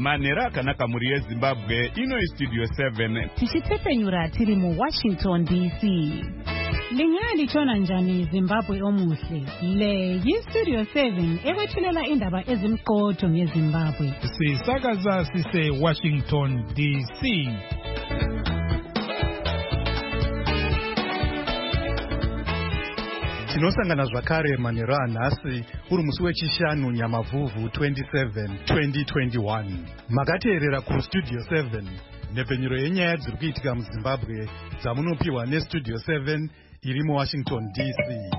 Manera Kanakamuri yeZimbabwe, ino Studio 7. Tichitepenyura tiri mu Washington DC. Lingani chona njani Zimbabwe omuhle. Le Studio 7 ewethulela indaba ezimqotho ngeZimbabwe. Sisakaza sise Washington DC. Tinosangana zvakare Manera nhasi uri musi wechishanu Nyamavhuvhu 27 2021. Makateerera kuStudio 7 nhepfenyuro yenyaya dziri kuitika muZimbabwe dzamunopiwa neStudio 7 iri muWashington DC.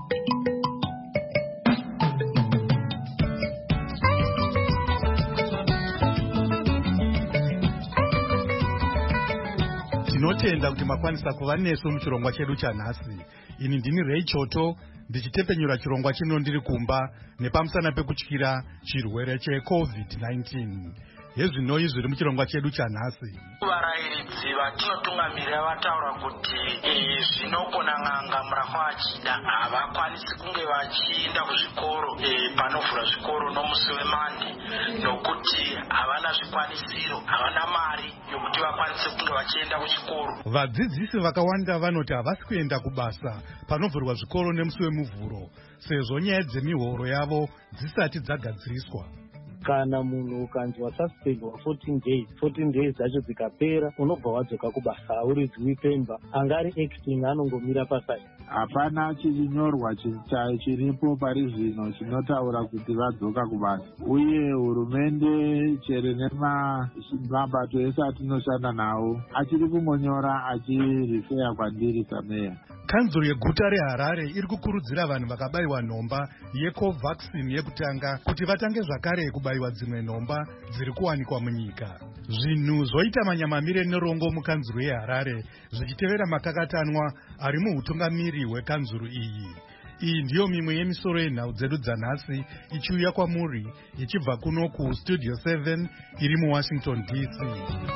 Tinotenda kuti makwanisa kuva nesu muchirongwa chedu chanhasi. Ini ndini Ray Choto ndichitepenyura chirongwa chino ndiri kumba nepamusana pekutyira chirwere cheCovid-19. Hezvinoi zviri muchirongwa chedu chanhasi. Varairidzi vatinotungamirira vataura kuti zvinogona n'anga murafa vachida havakwanisi kunge vachienda kuzvikoro panovhura zvikoro nomusi weMande nokuti havana zvikwanisiro, havana mari yokuti vakwanise kunge vachienda kuchikoro. Vadzidzisi vakawanda vanoti havasi kuenda kubasa panovhurwa zvikoro nemusi wemuvhuro sezvo nyaya dzemihoro yavo dzisati dzagadziriswa. Kana munhu ukanzi wasasipendwa 14 days dzacho dzikapera unobva wadzoka kubasa hauridzwi pemba, angari acting anongomira pasai. Hapana chichinyorwa chiripo pari zvino chinotaura kuti vadzoka kubasa, uye hurumende chere nemabato ese atinoshanda nawo achiri kungonyora achirifeya kwandiri sameya. Kanzuro yeguta reHarare iri kukurudzira vanhu vakabayiwa nhomba yeCovaxin yekutanga kuti vatange zvakare kubayiwa dzimwe nhomba dziri kuwanikwa munyika. Zvinhu zvoita manyamamire nerongo mukanzuro yeHarare zvichitevera makakatanwa ari muhutungamiri hwekanzuro iyi. Iyi ndiyo mimwe yemisoro yenhau dzedu dzanhasi ichiuya kwamuri ichibva kuno kuStudio 7 iri muWashington DC.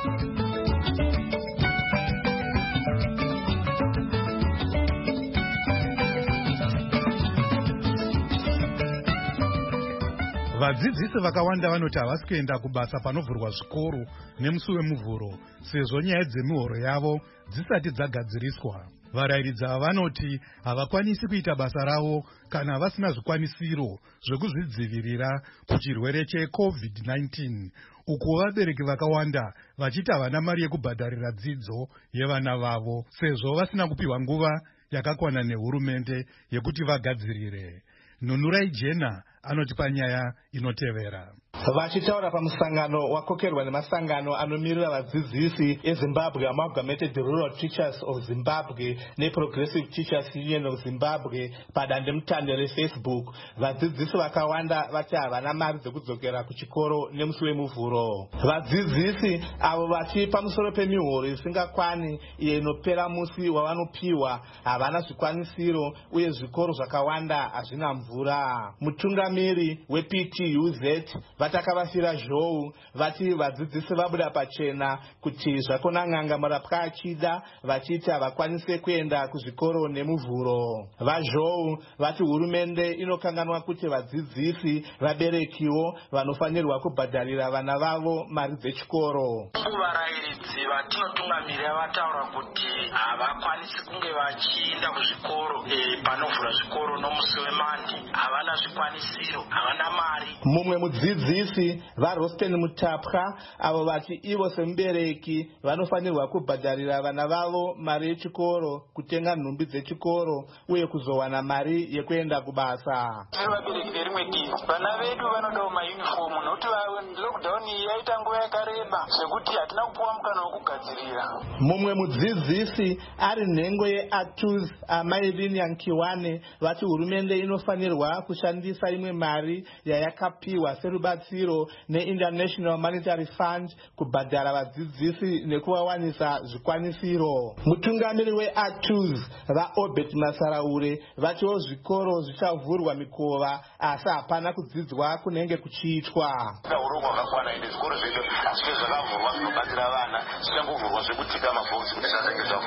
Vadzidzisi vakawanda vanoti havasi kuenda kubasa panovhurwa zvikoro nemusi wemuvhuro sezvo nyaya dzemihoro yavo dzisati dzagadziriswa. Varairidzi ava vanoti havakwanisi kuita basa ravo kana vasina zvikwanisiro zvekuzvidzivirira kuchirwere cheCovid-19, uku vabereki vakawanda vachiti havana mari yekubhadharira dzidzo yevana vavo sezvo vasina kupiwa nguva yakakwana nehurumende yekuti vagadzirire. Nunurai Jena anotipa nyaya inotevera. Vachitaura pamusangano wakokerwa nemasangano anomirira vadzidzisi eZimbabwe, Amalgamated Rural Teachers of Zimbabwe neProgressive Teachers Union of Zimbabwe, padandemutande reFacebook, vadzidzisi vakawanda vati havana mari dzekudzokera kuchikoro nemusi wemuvhuro. Vadzidzisi avo vachi pamusoro pemihoro isingakwani iyo inopera musi wavanopiwa havana zvikwanisiro uye zvikoro zvakawanda hazvina mvura. Mutungamiri wePTUZ vatakavasira zhou vati vadzidzisi vabuda pachena kuti zvakona n'anga murapwa achida vachiti havakwanise kuenda kuzvikoro nemuvhuro. Vazhou vati hurumende inokanganwa kuti vadzidzisi vaberekiwo vanofanirwa kubhadharira vana vavo mari dzechikoro. Varairidzi vatinotungamirira vataura kuti havakwanisi kunge vachienda kuzvikoro panovhura zvikoro nomusi weMande, havana zvikwanisiro, havana mari. Mumwe mudzidzisi vaRosten Mutapwa avo vati ivo semubereki vanofanirwa kubhadharira vana vavo mari yechikoro, kutenga nhumbi dzechikoro uye kuzowana mari yekuenda kubasa. Vabereki verimwe dini vana vedu vanodawo mayunifomu nokuti lockdown yaita nguva yakareba zvekuti hatina kupuwa mukana wokugadzirira. Mumwe mudzidzisi ari nhengo yeATUZ Amailini Yankiwane vati hurumende inofanirwa kushandisa imwe mari yayakapiwa serubatsiro neInternational Monetary Fund kubhadhara vadzidzisi nekuvawanisa zvikwanisiro. Mutungamiri weATUZ vaObert Masaraure vatiwo zvikoro zvichavhurwa mikova asi hapana kudzidzwa kunenge kuchiitwa. Urongwa hwakakwana ende zvikoro zvedu hazvike zvakavhurwa zvinobatsira vana zvichangovhurwa zvekutika mabhokisi kuti zvazenge zvavhurwa.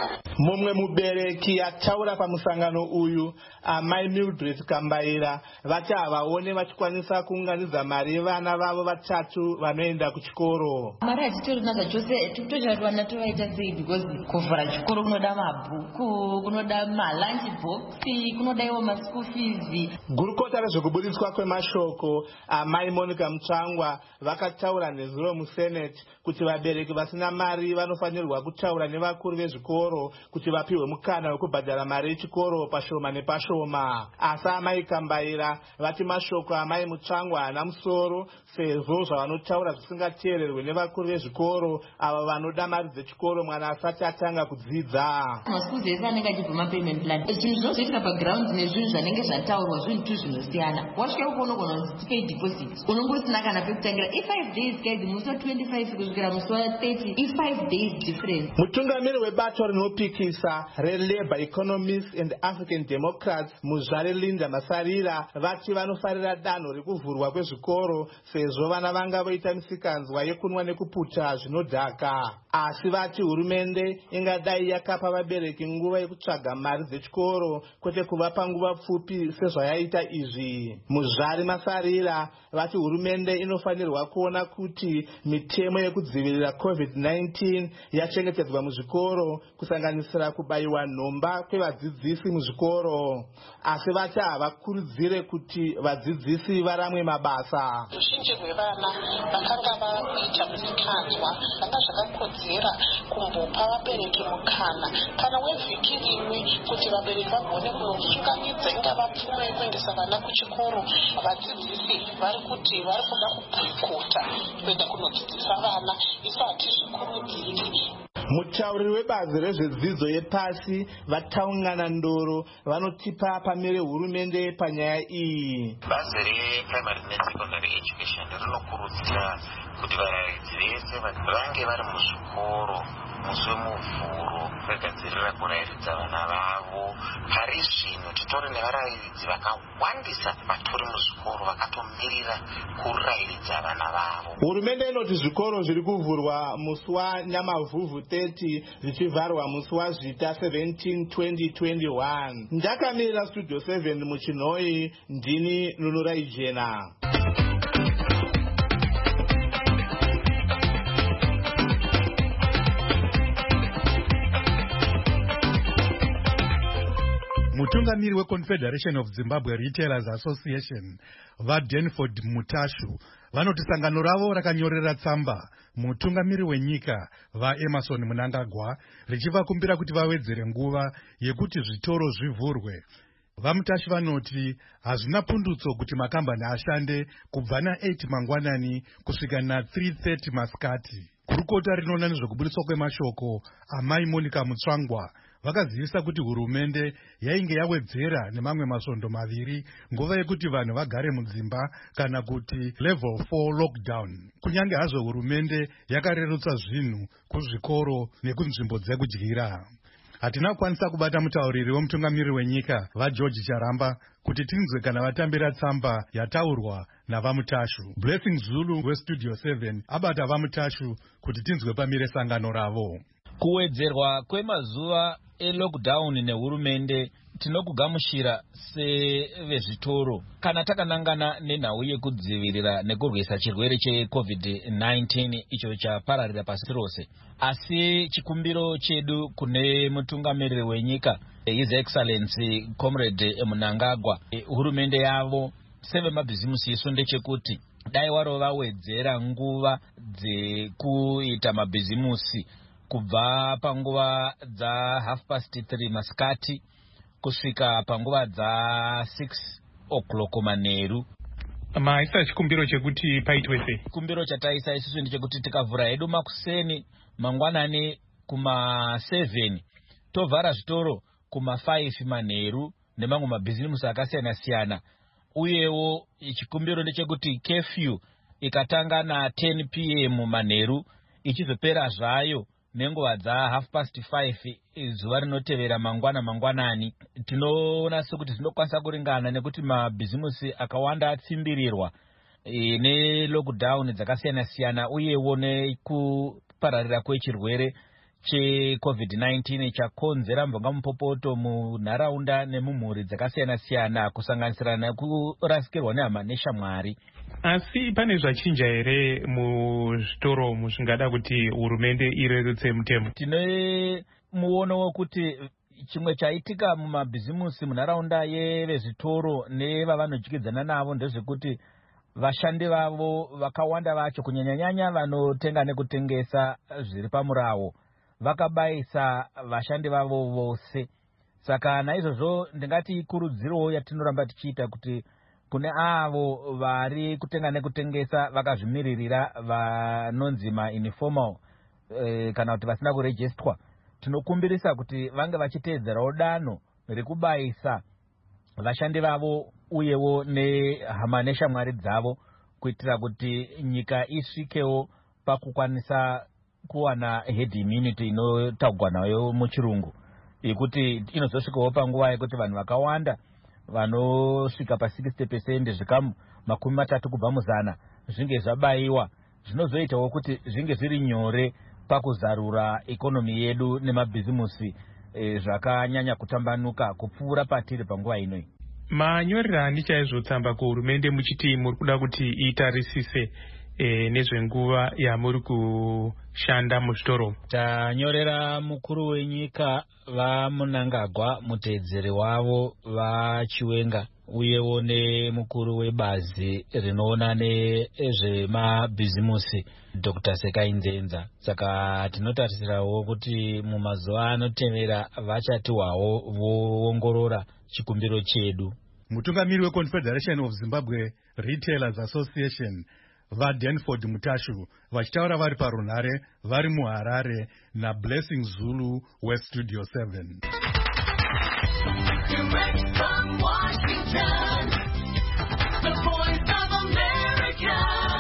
Mumwe mubereki ataura pamusangano uyu amai Mildred Kambaira vati havaone vachikwanisa kuunganidza mari yevana vavo vatatu vanoenda kuchikoro. Mari hatitorina zvachose totoita kuti vana tovaita sei because kuvhura chikoro kunoda mabhuku, kunoda malunch box, kunoda iwo maschool fees. Gurukota rezvekubudiswa kwemashoko amai Monica Mutsvangwa vakataura nezuro musenate kuti vabereki vasina mari vanofanirwa kutaura nevakuru vezvikoro kuti vapiwe mukana wekubhadhara mari yechikoro pashoma nepashoma. Asi amai Kambaira vati mashoko amai Mutsvangwa haana musoro sezvo zvavanotaura zvisingateererwe nevakuru vezvikoro ava vanoda mari dzechikoro mwana asati atanga kudzidza. Masikuzi ese anenge achibva mapayment plan zvinhu zvinozoitika paground nezvinhu zvanenge zvataurwa zvinhu tu zvinosiyana. Wasvika ukonogona kuti pay deposit unongosina kana pekutangira i5 days guys musi wa 25 kusvikira musi wa 30 i5 days difference. Mutungamiri webato rinopikisa reLabour Economists and African Democrats Muzvare Linda Masarira vati vanofarira danho rekuvhurwa kwezvikoro sezvo vana vanga voita misikanzwa yekunwa nekuputa zvinodhaka. Asi vati hurumende ingadai yakapa vabereki nguva yekutsvaga mari dzechikoro kwete kuvapa nguva pfupi sezvayaita izvi. Muzvare Masarira vati hurumende inofanirwa kuona kuti mitemo yekudzivirira COVID-19 yachengetedzwa muzvikoro kusanganisira kubayiwa nhomba kwevadzidzisi muzvikoro. Asi vati havakurudzire kuti vadzidzisi varamwe mabasa. Ruzhinji rwevana vakanga vakuita misikanzwa zvanga zvakakodzera kumbopa vabereki mukana kana wevhiki rimwe kuti vabereki vagone kunosunganidza ingava pfuma yekuendesa vana kuchikoro. Vadzidzisi vari kuti vari kuda kuboyikota kuenda kunodzidzisa vana, isu hatizvikurudziri. Mutauriri webazi rezvedzidzo yepasi vataungana ndoro vanotipa pamire hurumende panyaya iyi. Bazi reprimary nesecondary education rinokurudzira kuti varairidzi vese vange vari muzvikoro musi wemuvhuro vagadzirira kurairidza vana vavo. Pari zvino titori nevarairidzi vakawandisa vatori muzvikoro vakatomirira kurairidza vana vavo. Hurumende inoti zvikoro zviri kuvhurwa musi waNyamavhuvhu 30 zvichivharwa musi waZvita 17 2021. Ndakamirira Studio 7 muChinhoi, ndini Nunurai Jena. Mutungamiri weConfederation of Zimbabwe Retailers Association vaDenford Mutashu vanoti sangano ravo rakanyorera tsamba mutungamiri wenyika vaEmerson Mnangagwa richivakumbira kuti vawedzere nguva yekuti zvitoro zvivhurwe. VaMutashu vanoti hazvina pundutso kuti makambani ashande kubva na8 mangwanani kusvika na3:30 masikati. Gurukota rinoona nezvekubudiswa kwemashoko amai Monica Mutsvangwa vakazivisa kuti hurumende yainge yawedzera nemamwe masondo maviri nguva yekuti vanhu vagare mudzimba kana kuti level 4 lockdown. Kunyange hazvo hurumende yakarerutsa zvinhu kuzvikoro nekunzvimbo dzekudyira. Hatina kukwanisa kubata mutauriri wemutungamiri wenyika vaGeorge Charamba kuti tinzwe kana vatambira tsamba yataurwa navaMutashu. Blessing Zulu weStudio 7 abata vaMutashu kuti tinzwe pamire sangano ravo. Kuwedzerwa kwemazuva elockdown nehurumende tinokugamushira sevezvitoro kana takanangana nenhau yekudzivirira nekurwisa chirwere cheCovid-19 icho chapararira pasi rose. Asi chikumbiro chedu kune mutungamiriri wenyika His Excellency Comrade Mnangagwa, hurumende yavo sevemabhizimusi isu ndechekuti dai waro vawedzera nguva dzekuita mabhizimusi kubva panguva dza 3:30 masikati kusvika panguva dza 6 o'clock manheru. Maisa chikumbiro chekuti paitwe sei? Chikumbiro chataisa isusu ndechekuti tikavhura hedu makuseni mangwanani kuma 7 tovhara zvitoro kuma 5 manheru nemamwe mabhizimusi akasiyana siyana. Uyewo chikumbiro ndechekuti curfew ikatanga na 10 PM manheru ichizopera zvayo nenguva dza 5:30 zuva rinotevera mangwanani. Tinoona sekuti zvinokwanisa kuringana nekuti mabhizimusi akawanda atsimbirirwa nelockdown dzakasiyana siyana uyewo nekupararira kwechirwere cheCovid-19 chakonzera mvongamupopoto munharaunda nemumhuri dzakasiyana-siyana kusanganisira nekurasikirwa nehama neshamwari. Asi pane zvachinja here muzvitoro zvingada kuti hurumende irerutse mutemo? Tine muono wekuti chimwe chaitika mumabhizimusi munharaunda yevezvitoro nevavanodyidzana navo ndezvekuti vashandi vavo vakawanda vacho kunyanyanyanya vanotenga nekutengesa zviri pamurawo vakabayisa vashandi vavo vose. Saka naizvozvo ndingati ikurudzirowo yatinoramba tichiita kuti kune avo vari kutenga nekutengesa vakazvimiririra vanonzi ma-informal kana kuti vasina kurejistwa, tinokumbirisa kuti vange vachiteedzerawo danho rekubayisa vashandi vavo uyewo nehama neshamwari dzavo kuitira kuti nyika isvikewo pakukwanisa kuwana herd immunity inotaurwa nayo muchirungu, yekuti inozosvikawo panguva yekuti vanhu vakawanda vanosvika pa60% zvikamu 30 kubva muzana zvinge zvabayiwa, zvinozoitawo kuti zvinge zviri nyore pakuzarura ikonomi yedu nemabhizimusi zvakanyanya kutambanuka kupfuura patiri panguva inoyi. Manyorera chaizvo tsamba kuhurumende muchiti muri kuda kuti itarisise nezvenguva yamuri kushanda muzvitoro? Tanyorera mukuru wenyika vaMunangagwa, muteedzeri wavo vaChiwenga, uyewo nemukuru webazi rinoona nezvemabhizimusi Dr. Sekainzenza. Saka tinotarisirawo kuti mumazuva anotevera vachatiwawo voongorora chikumbiro chedu. Mutungamiri weConfederation of Zimbabwe Retailers Association vaDanford Mutashu vachitaura vari parunhare vari muHarare naBlessing Zulu weStudio 7. Direct from Washington, the voice of America,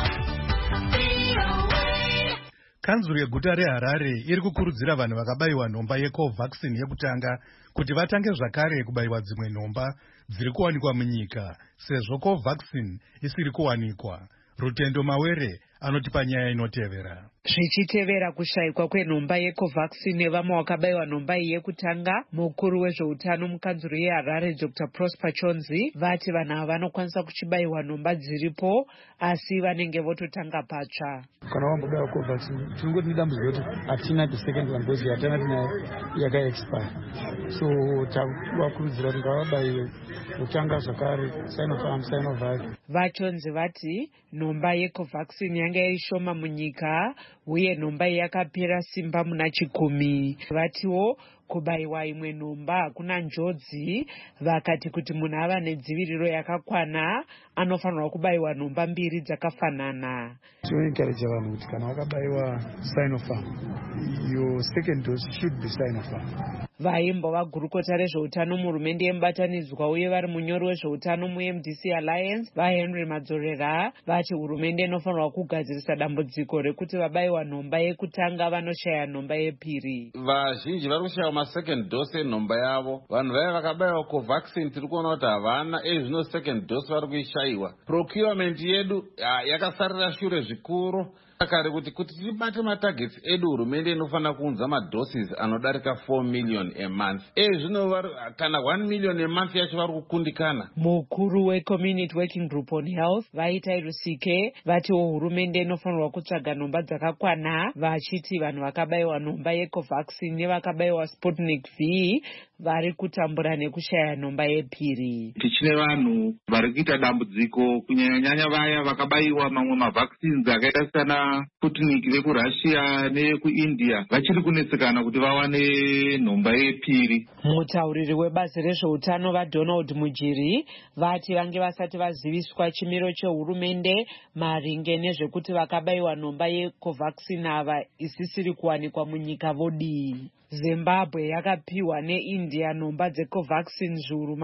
VOA. Kanzuru yeguta reHarare iri kukurudzira vanhu vakabayiwa nhomba yeCovaxin yekutanga kuti vatange zvakare kubayiwa dzimwe nhomba dziri kuwanikwa munyika sezvo Covaxin isiri kuwanikwa. Rutendo Mawere anotipa nyaya inotevera. Zvichitevera kushayikwa kwenhomba yeCovaxin nevamwe vakabayiwa nhomba iyi yekutanga, mukuru wezveutano mukanzuru yeHarare Dr. Prosper Chonzi vati vanhu ava vanokwanisa kuchibayiwa nhomba dziripo asi vanenge vototanga patsva. Kana wambobayiwa Covaxin tinongoti nedambudziko kuti hatina second one dose yatanga tinayo yakaexpire, so takuvakurudzira kuti ngavabayiwe kutanga zvakare Sinovac. VaChonzi vati nhomba yeCovaxin yanga ishoma munyika uye nhomba iyi yakapera simba muna chikumi. Vatiwo kubayiwa imwe nhomba hakuna njodzi, vakati kuti munhu ava nedziviriro yakakwana anofanirwa kubayiwa nhomba mbiri dzakafanana. Tinoencourage vanhu kuti kana vakabayiwa Sinovac, your second dose should be Sinovac. Vaimbova gurukota rezveutano muhurumende yemubatanidzwa uye vari munyori wezveutano muMDC Alliance vaHenry Madzorera vati hurumende inofanirwa kugadzirisa dambudziko rekuti vabayiwa nhomba yekutanga vanoshaya nhomba yepiri. Vazhinji vari kushaya masecond dose enhomba yavo. Vanhu vaya vakabayiwa Covaxin tiri kuona kuti havana, zvino second dose vari kuishayiwa. Procurement yedu yakasarira shure zvikuru. Kare kuti tibate matargets edu, hurumende inofanira kuunza madoses anodarika 4 million a month. Zvino kana 1 million a month yacho vari kukundikana. Mukuru weCommunity Working Group on Health vaita Rusike vatiwo hurumende inofanirwa kutsvaga nhomba dzakakwana, vachiti vanhu vakabayiwa nhomba yeCovaxin nevakabayiwa Sputnik V vari kutambura nekushaya nhomba yepiri. Tichine vanhu vari kuita dambudziko kunyanyanya vaya vakabayiwa mamwe mavaccines akaita sana Sputnik vekuRussia nevekuIndia vachiri kunetsekana kuti vawane nhomba yepiri. Mutauriri webazi rezveutano vaDonald Mujiri vati vange vasati vaziviswa chimiro chehurumende maringe nezvekuti vakabayiwa nhomba yeCovaxin ava isisiri kuwanikwa munyika vodii. Zimbabwe yakapiwa neIndia nhomba dzeCovaxin zviuru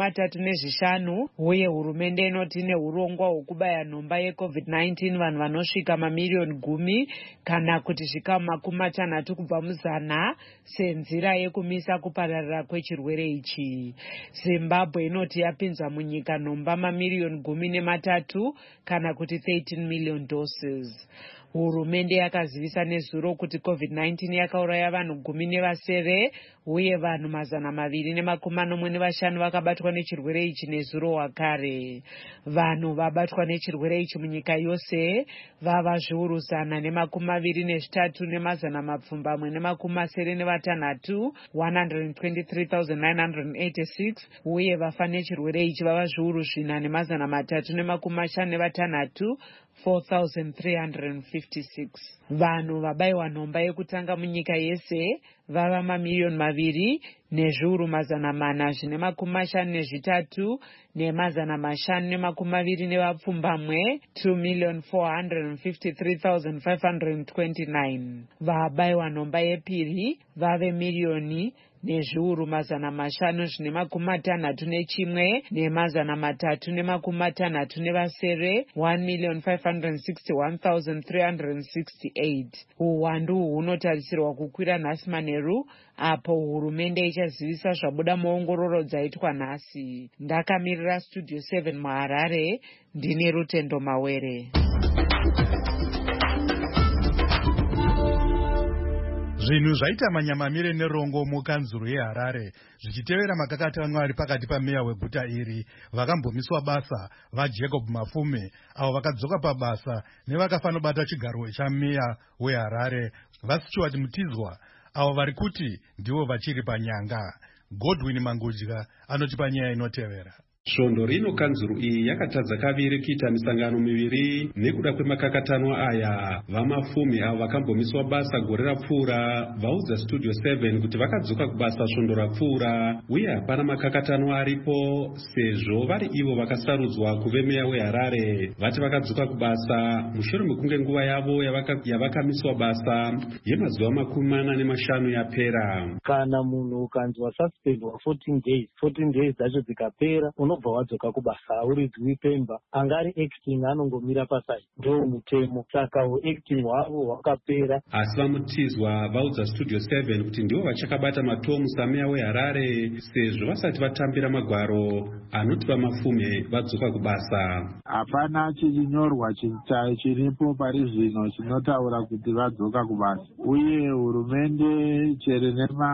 35 uye hurumende inoti neurongwa hwekubaya nhomba yeCovid-19 vanhu vanosvika mamiliyoni 10 kana kuti zvikamu 60 kubva muzana senzira yekumisa kupararira kwechirwere ichi. Zimbabwe inoti yapinzwa munyika nhomba mamiliyoni 13 kana kuti 13 million doses. Hurumende yakazivisa nezuro kuti COVID-19 yakauraya vanhu 17 uye vanhu 245 vakabatwa nechirwere ichi nezuro wakare. Vanhu vabatwa nechirwere ichi munyika yose vava zviuru 123,786 123,986 uye vafa nechirwere ichi vava zviuru 4,356 4,356. Vanhu vabayiwa nhomba yekutanga munyika yese vava mamiliyoni 2 nezviuru 453 ne520 nevapfumbamwe 2,453,529. Vabayiwa nhomba yepiri vave miliyoni nezviuru 561 ne360 nevasere 1,561,368. Uwandu hunotarisirwa kukwira nhasi manheru apo hurumende ichazivisa zvabuda muongororo dzaitwa nhasi. Ndakamirira Studio 7 muHarare, ndine Rutendo Mawere. Zvinhu zvaita manyamamire nerongo mukanzuro yeHarare zvichitevera makakatanwa ari pakati pameya weguta iri vakambomiswa basa vaJacob Mafume avo vakadzoka pabasa nevakafanobata chigaro chameya weHarare vaStuart Mutizwa avo vari kuti ndivo vachiri panyanga. Godwin Mangudya anotipa nyaya inotevera. Svondo rino kanzuru iyi yakatadza kaviri kuita misangano miviri nekuda kwemakakatanwa aya. Vamafume avo vakambomiswa basa gore rapfuura vaudza Studio 7 kuti vakadzoka kubasa svondo rapfuura uye hapana makakatanwa aripo sezvo vari ivo vakasarudzwa kuve meya weHarare. Vati vakadzoka kubasa mushure mekunge nguva yavo yavakamiswa basa yemazuva 45 yapera. Kana munhu ukanzwa suspendwa 14 days dzacho dzikapera unobva wadzoka kubasa, hauridzwi pemba. Angari acting anongomira pasai, ndo mutemo. Saka acting hwavo hwakapera. Asi vaMutizwa vaudza Studio 7 kuti ndivo vachakabata matomu sameya weHarare sezvo vasati vatambira magwaro anoti vamafume vadzoka kubasa. Hapana chichinyorwa chiripo pari zvino chinotaura kuti vadzoka kubasa, uye hurumende chere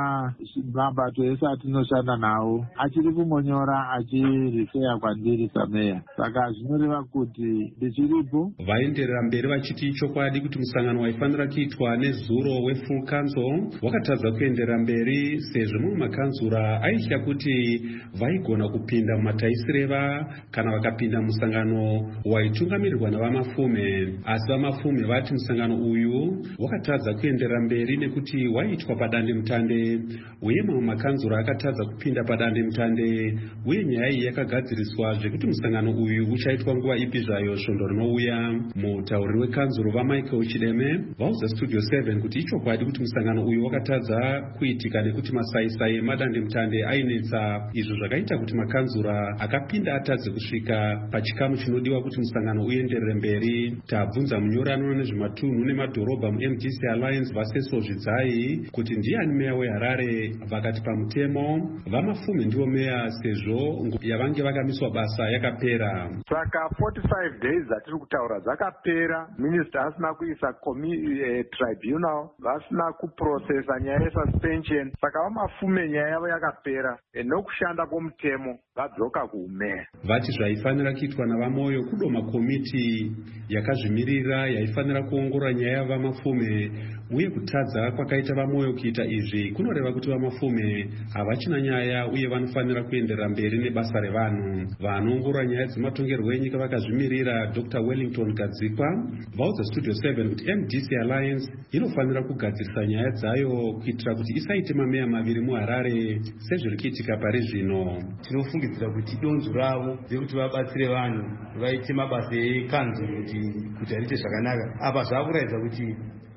nemabato ese atinoshanda nawo achiri kumonyora achirifeya kwandiri sameya, saka zvinoreva kuti ndichiripo. Vaenderera mberi vachiti chokwadi kuti musangano waifanira kuitwa nezuro wefull council wakatadza kuenderera mberi sezvo mumwe makanzura aitya kuti vaigona kupinda mumataisireva kana vakapinda musangano waitungamirirwa navamafume. Asi vamafume vati musangano uyu wakatadza kuenderera mberi nekuti waiitwa padandemutande uye mamwe makanzura akatadza kupinda padandemutande uye nyaya iyi yakagadziriswa zvekuti musangano uyu uchaitwa nguva ipi zvayo svondo rinouya. Mutauriri wekanzuro vaMichael Chideme vaudza Studio 7 kuti ichokwadi kuti musangano uyu wakatadza kuitika nekuti masaisai emadandemutande ainetsa, izvo zvakaita kuti makanzura akapinda atadze kusvika pachikamu chinodiwa kuti musangano uenderere mberi. Tabvunza munyori anoona nezvematunhu nemadhorobha muMDC Alliance Vaseso Zvidzai kuti ndiani meya weHarare. Vakati pamutemo vamafume ndivo meya sezvo yavange vakamiswa basa yakapera. Saka 45 days dzatiri kutaura dzakapera, minister asina kuisa tribunal, vasina kuprocessa nyaya yesuspension. Saka vamafume nyaya yavo yakapera nokushanda kwomutemo vadzoka kuumeya. Vati zvaifanira kuitwa navamoyo kudoma komiti yakazvimirira yaifanira kuongorora nyaya yavamafume uye kutadza kwakaita vamoyo kuita izvi kunoreva kuti vamafume havachina nyaya uye vanofanira kuenderera mberi nebasa revanhu. Vanoongorora nyaya dzematongerwo enyika vakazvimirira Dr. Wellington Gadzikwa vaudza Studio 7 kuti MDC Alliance inofanira kugadzirisa nyaya dzayo kuitira kuti isaite mameya maviri muHarare sezviri kuitika pari zvino. Tinofungidzira kuti donzvo ravo rekuti vabatsire vanhu vaite mabasa ekanzuro kuti aite zvakanaka. Apa zvakuratidza kuti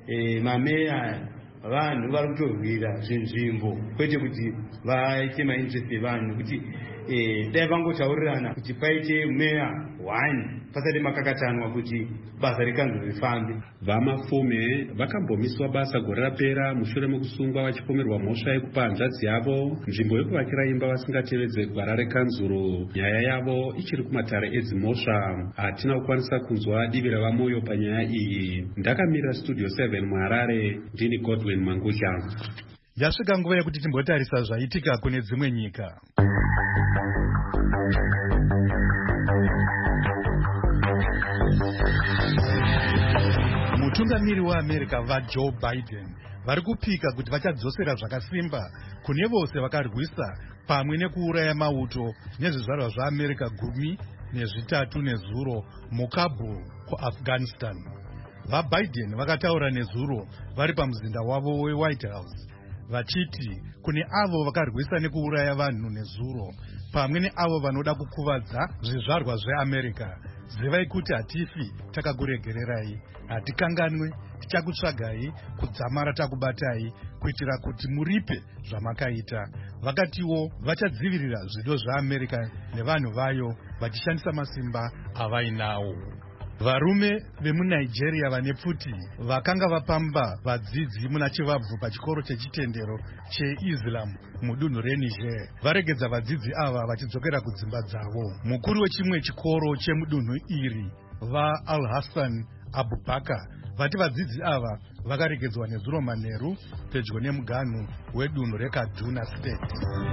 mameya vanhu vari kutorwira zvinzvimbo kwete kuti vaite mainterest evanhu, kuti dai vangotaurirana kuti paite meya 1 pasati makakatanwa kuti basa rekanzuro rifambe. Vamafume vakambomiswa basa gore rapera mushure mekusungwa vachipomerwa mhosva yekupa hanzvadzi yavo nzvimbo yekuvakira imba vasingatevedze gwara rekanzuro. Nyaya yavo ichiri kumatare edzimhosva. Hatina kukwanisa kunzwa divi ravamoyo panyaya iyi. Ndakamirira Studio 7 muHarare, ndini Godwin Mangusha. Yasvika nguva yekuti timbotarisa zvaitika kune dzimwe nyika. Mutungamiri weAmerica vaJoe Biden vari kupika kuti vachadzosera zvakasimba kune vose vakarwisa pamwe nekuuraya mauto nezvizvarwa zvaAmerica 13 nezuro muKabul kuAfghanistan. VaBiden vakataura nezuro vari pamuzinda wavo weWhite House vachiti kune avo vakarwisa nekuuraya vanhu nezuro pamwe neavo vanoda kukuvadza zvizvarwa zveAmerica, zivai kuti hatifi takakuregererai, hatikanganwe, tichakutsvagai, kudzamara takubatai, kuitira kuti muripe zvamakaita. Vakatiwo vachadzivirira zvido zvaAmerica nevanhu vayo vachishandisa masimba avainawo. Varume vemuNigeria vane pfuti vakanga vapamba vadzidzi muna chivabvu pachikoro chechitendero cheIslam mudunhu reNiger varegedza vadzidzi ava vachidzokera kudzimba dzavo. Mukuru wechimwe chikoro chemudunhu iri vaAl-Hassan Abubakar vati vadzidzi ava vakaregedzwa nezuro manheru pedyo nemuganhu wedunhu reKaduna State.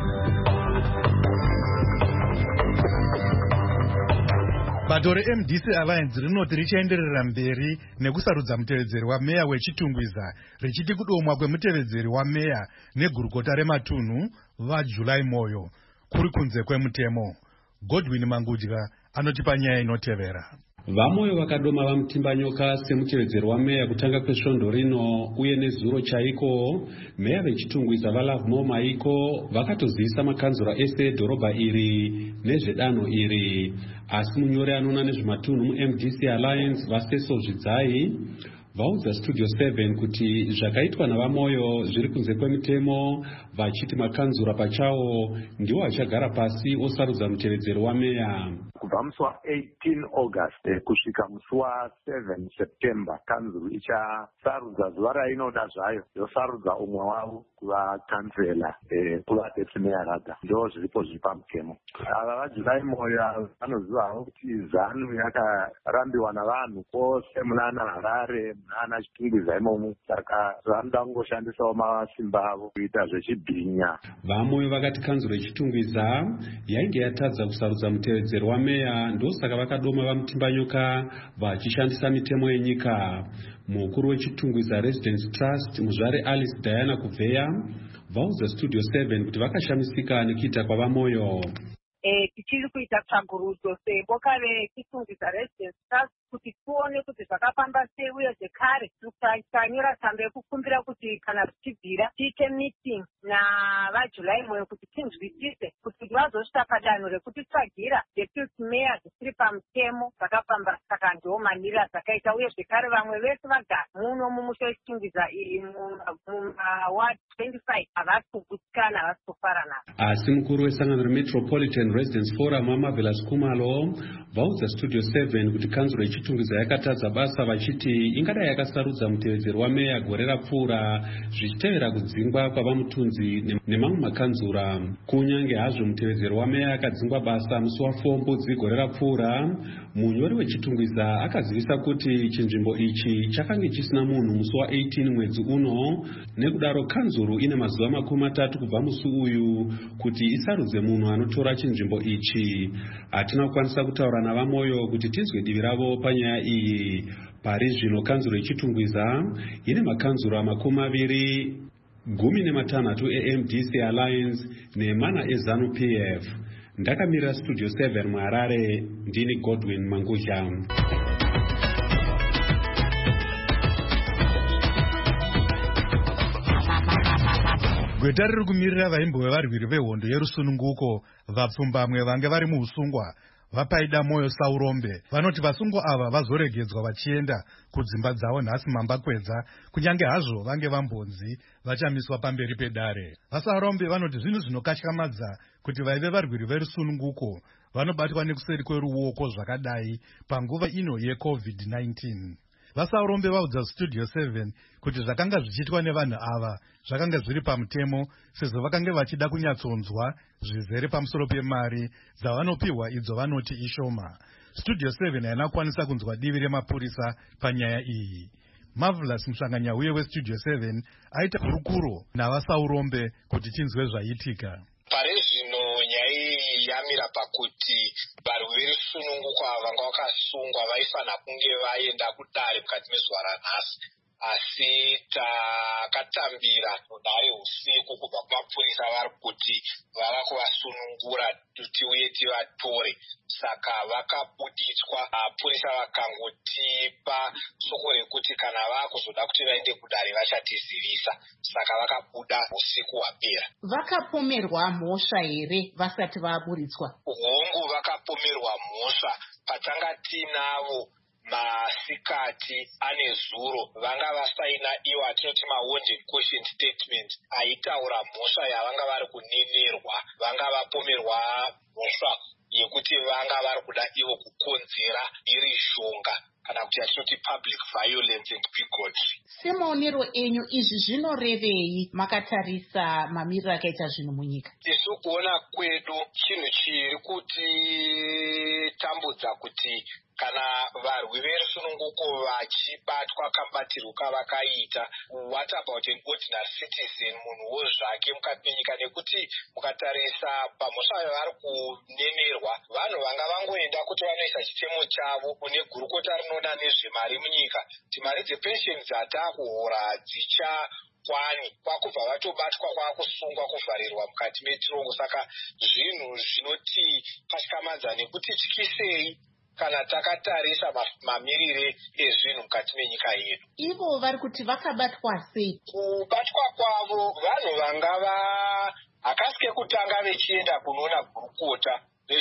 Bato reMDC Alliance rinoti richaenderera mberi nekusarudza mutevedzeri wameya wechitungwiza richiti kudomwa kwemutevedzeri wameya negurukota rematunhu vaJuly Moyo kuri kunze kwemutemo. Godwin Mangudya anotipa nyaya inotevera. Vamoyo vakadoma vamutimbanyoka semutevedzeri wameya kutanga kwesvondo rino uye nezuro chaiko. Meya vechitungwiza vaLovemore Maiko vakatozivisa makanzura ese edhorobha iri nezvedanho iri. Asi munyori anoona nezvematunhu muMDC Alliance vaSeso Zvidzai vaudza Studio 7 kuti zvakaitwa navamoyo zviri kunze kwemutemo, vachiti makanzura pachawo ndiwo vachagara pasi osarudza mutevedzeri wameya. Kubva musi wa18 August kusvika musi wa7 September kanzuru ichasarudza zuva rainoda zvayo yosarudza umwe wavo kuva kansela kuva deputy mayor raga. Ndo zviripo zviri pamutemo. Ava vaJuly Moyo vanozivawo kuti zanu yakarambiwa navanhu kwose munana Harare munana Chitungwiza imomo, saka vanoda kungoshandisawo masimba avo kuita zvechibhinya. Vamoyo vakati kanzuro yechitungwiza yainge yatadza kusarudza mutevedzeri wameya, ndosaka vakadoma vamutimbanyoka vachishandisa mitemo yenyika. Mukuru wechitungwiza Residence Trust muzvare Alice Diana Kuveya vaudza Studio 7 kuti vakashamisika nekuita kwavamoyo. Tichiri kuita tsvagurudzo seboka rechitungwiza Residence Trust kuti tione kuti zvakafamba sei uye zvekare tikanyora tsamba yekukumbira kuti kana zvichibvira tiite meeting navaJuly Moyo kuti tinzwisise kuti vazosvika padanho rekutitsvagira deputy mayor zvisiri pamutemo zvakafamba. Saka ndo manira zvakaita uye zvekare vamwe vese vagara muno mumusha wechitungwiza iri mumaward 25 havasi kugutsikana, havasi kufara nazo. Asi mukuru wesangano reMetropolitan Residence Forum waMarvelous Kumalo vaudza Studio 7 kuti kanzuro yechitungwiza yakatadza basa vachiti ingadai yakasarudza mutevedzeri wameya gore rapfuura zvichitevera kudzingwa kwavamutunzi nemamwe makanzura. Kunyange hazvo mutevedzeri wameya akadzingwa basa musi wa4 Mbudzi gore rapfuura, munyori wechitungwiza akazivisa kuti chinzvimbo ichi chakange chisina munhu musi wa18 mwedzi uno. Nekudaro kanzuru ine mazuva 30 kubva musi uyu kuti isarudze munhu anotora chinzvimbo ichi. Hatina kukwanisa kutaura navamoyo kuti tinzwe divi ravo panyaya iyi. Pari zvino kanzuro yechitungwiza ine makanzura 26 eMDC Alliance nemana eZanu PF. Ndakamirira Studio 7 muHarare, ndini Godwin Mangusha. Gweta riri kumirira vaimbove varwiri vehondo yerusununguko vapfumbamwe vange vari muusungwa vapaida moyo Saurombe vanoti vasungwa ava vazoregedzwa vachienda kudzimba dzavo nhasi mambakwedza, kunyange hazvo vange vambonzi vachamiswa pamberi pedare. VaSaurombe vanoti zvinhu zvinokatyamadza kuti vaive varwiri verusununguko vanobatwa nekuseri kweruoko zvakadai panguva ino yeCovid-19. VaSaurombe vaudza Studio 7 kuti zvakanga zvichiitwa nevanhu ava zvakanga zviri pamutemo, sezvo vakanga vachida kunyatsonzwa zvizere pamusoro pemari dzavanopiwa idzo vanoti ishoma. Studio 7 haina kukwanisa kunzwa divi remapurisa panyaya iyi. Marvelous Musanganyauye weStudio 7 aita hurukuro navaSaurombe kuti tinzwe zvaitika. Pari zvino nyaya iyi yamira pakuti varwi verusununguko ava vanga vakasungwa vaifanira kunge vaenda kudare mukati mezuva ranhasi, asi takatambira nodare usiku kubva kumapurisa vari kuti vava kuvasunungura tiuye tivatore, saka vakabuditswa. Mapurisa vakangotipa soko rekuti kana vakuzoda kuti vaende kudare vachatizivisa, saka vakabuda usiku hwapera. Vakapomerwa mhosva here vasati vaburitswa? Hongu, vakapomerwa mhosva. Patanga tinavo masikati ane zuro vanga vasaina iwo atinoti mawanted caution statement aitaura mhosva yavanga vari kunenerwa. Vanga vapomerwa mhosva yekuti vanga vari kuda ivo kukonzera iri shonga kana kuti atinoti public violence and bigotry. Semaonero enyu izvi zvinorevei makatarisa mamiriro akaita zvinhu munyika? Isu kuona kwedu chinhu chiri kuti tambudza kuti kana varwi verusununguko vachibatwa kamubatirwo kavakaita, what about an ordinary citizen, munhuwo zvake mukati menyika? Nekuti mukatarisa pamhosva yavari kunenerwa, vanhu vanga vangoenda kuti vanoisa chitemo chavo kune gurukota rinoona nezvemari munyika, kuti mari dzepensheni dzataakuhora dzichakwani, kwakubva vatobatwa kwakusungwa kuvharirwa mukati metirongo. Saka zvinhu zvinoti patyamadza nekuti tyisei kana takatarisa mamirire ezvinhu mukati menyika yedu. Ivo vari kuti vakabatwa sei? Kubatwa kwavo vanhu vanga hakasike kutanga vechienda kunoona gurukota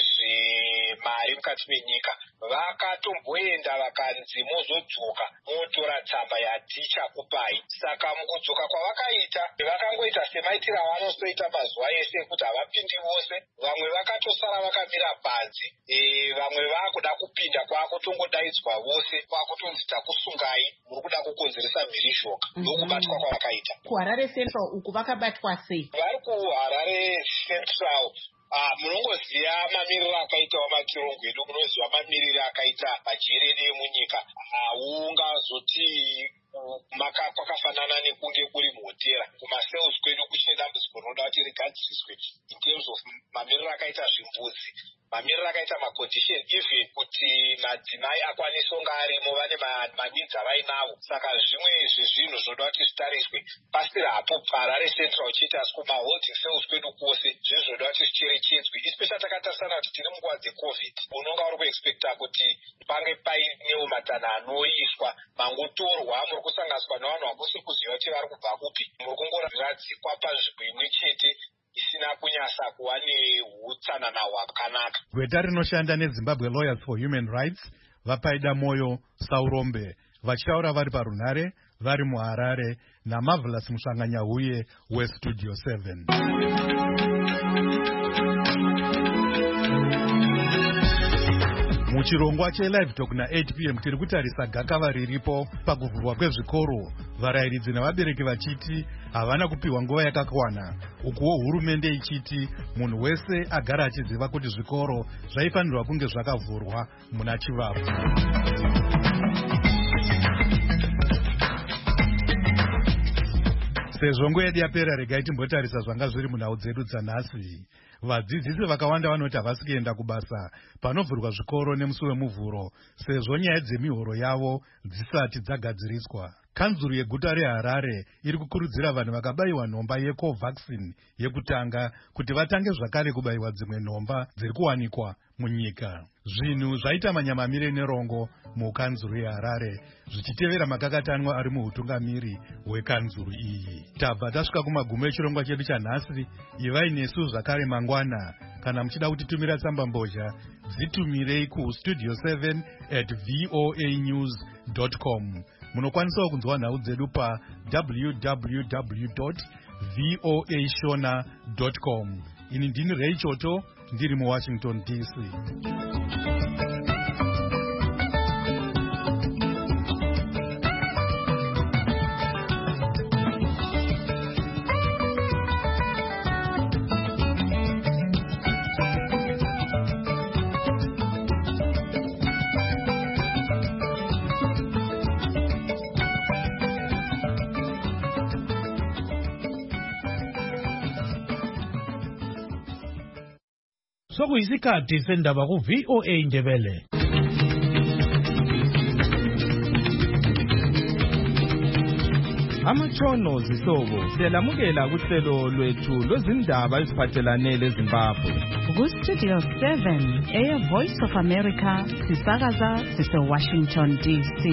vezvemari mukati menyika, vakatomboenda vakanzi mozodzoka motora tsamba yatichakupai. Saka mukudzoka kwavakaita vakangoita semaitiro avanosoita mazuva ese ekuti havapindi vose. Vamwe vakatosara vakamira panze, vamwe vakuda kupinda kwakutongodaidzwa vose, kwakutonzi takusungai, muri kuda kukonzeresa mhirizhoka. Ndokubatwa kwavakaita. KuHarare Central uku vakabatwa sei? Vari kuHarare Central munongoziva mamiriro akaitawo matirongo edu, munoziva mamiriro akaita majerede emunyika. Haungazoti kwakafanana nekunge kuri muhotera. Kumasales kwedu kuchine dambudziko rinoda kuti rigadziriswe in terms of mamiriro akaita zvimvudzi, mamiriro akaita macondition, even kuti madzimai akwanise kunge arimo vane maninzi avainavo. Saka zvimwe zvezvinhu zvinoda kuti zvitariswe. Pasiri hapo paHarare Central uchiita asi kumaholding cells kwedu kwose zvinhu zvinoda kuti zvicherechedzwe, especially takatarisana kuti tiri munguva dzeCovid. Unonga uri kuexpecta kuti pange painewo matanho anoiswa, mangotorwa muri kusanganiswa nevanhu vakusiri kuziva kuti vari kubva kupi, muri kungoradzikwa panzvimbo imwe chete isina kunyasa kuva neutsanana hwakanaka. Gweta rinoshanda neZimbabwe Lawyers for Human Rights vapaida moyo Saurombe vachitaura vari parunhare vari muHarare naMarvelous Musanganyauye weStudio 7. Muchirongwa cheLive Talk na8 p.m. tiri kutarisa gakava riripo pakuvhurwa kwezvikoro, varairidzi navabereki vachiti havana kupiwa nguva yakakwana, ukuwo hurumende ichiti munhu wese agara achiziva kuti zvikoro zvaifanirwa kunge zvakavhurwa muna Chivavo. Sezvo nguva yedu yapera, regai timbotarisa zvanga zviri munhau dzedu dzanhasi. Vadzidzisi vakawanda vanoti havasi kuenda kubasa panovhurwa zvikoro nemusi wemuvhuro, sezvo nyaya dzemihoro yavo dzisati dzagadziriswa. kanzuru yeguta reHarare iri kukurudzira vanhu vakabayiwa nhomba yecovaxin yekutanga kuti vatange zvakare kubayiwa dzimwe nhomba dziri kuwanikwa munyika. Zvinhu zvaita manyamamire nerongo mukanzuru yeHarare zvichitevera makakatanwa ari muutungamiri hwekanzuru iyi. Tabva tasvika kumagumo echirongwa chedu chanhasi. Ivai nesu zvakare mangwana. Kana muchida kutitumira tsamba mbozha, dzitumirei kustudio 7@voanews.com. Munokwanisawo kunzwa nhau dzedu pa www.voashona.com. Ini ndini Ray Choto, ndiri muWashington DC. Sokuyisikhathi sendaba ku-VOA Indebele. Amatshono zihlobo siyalamukela kuhlelo lwethu lwezindaba eziphathelane leZimbabwe. Ku-Studio 7 eyeVoice of America sisakaza sise-Washington DC.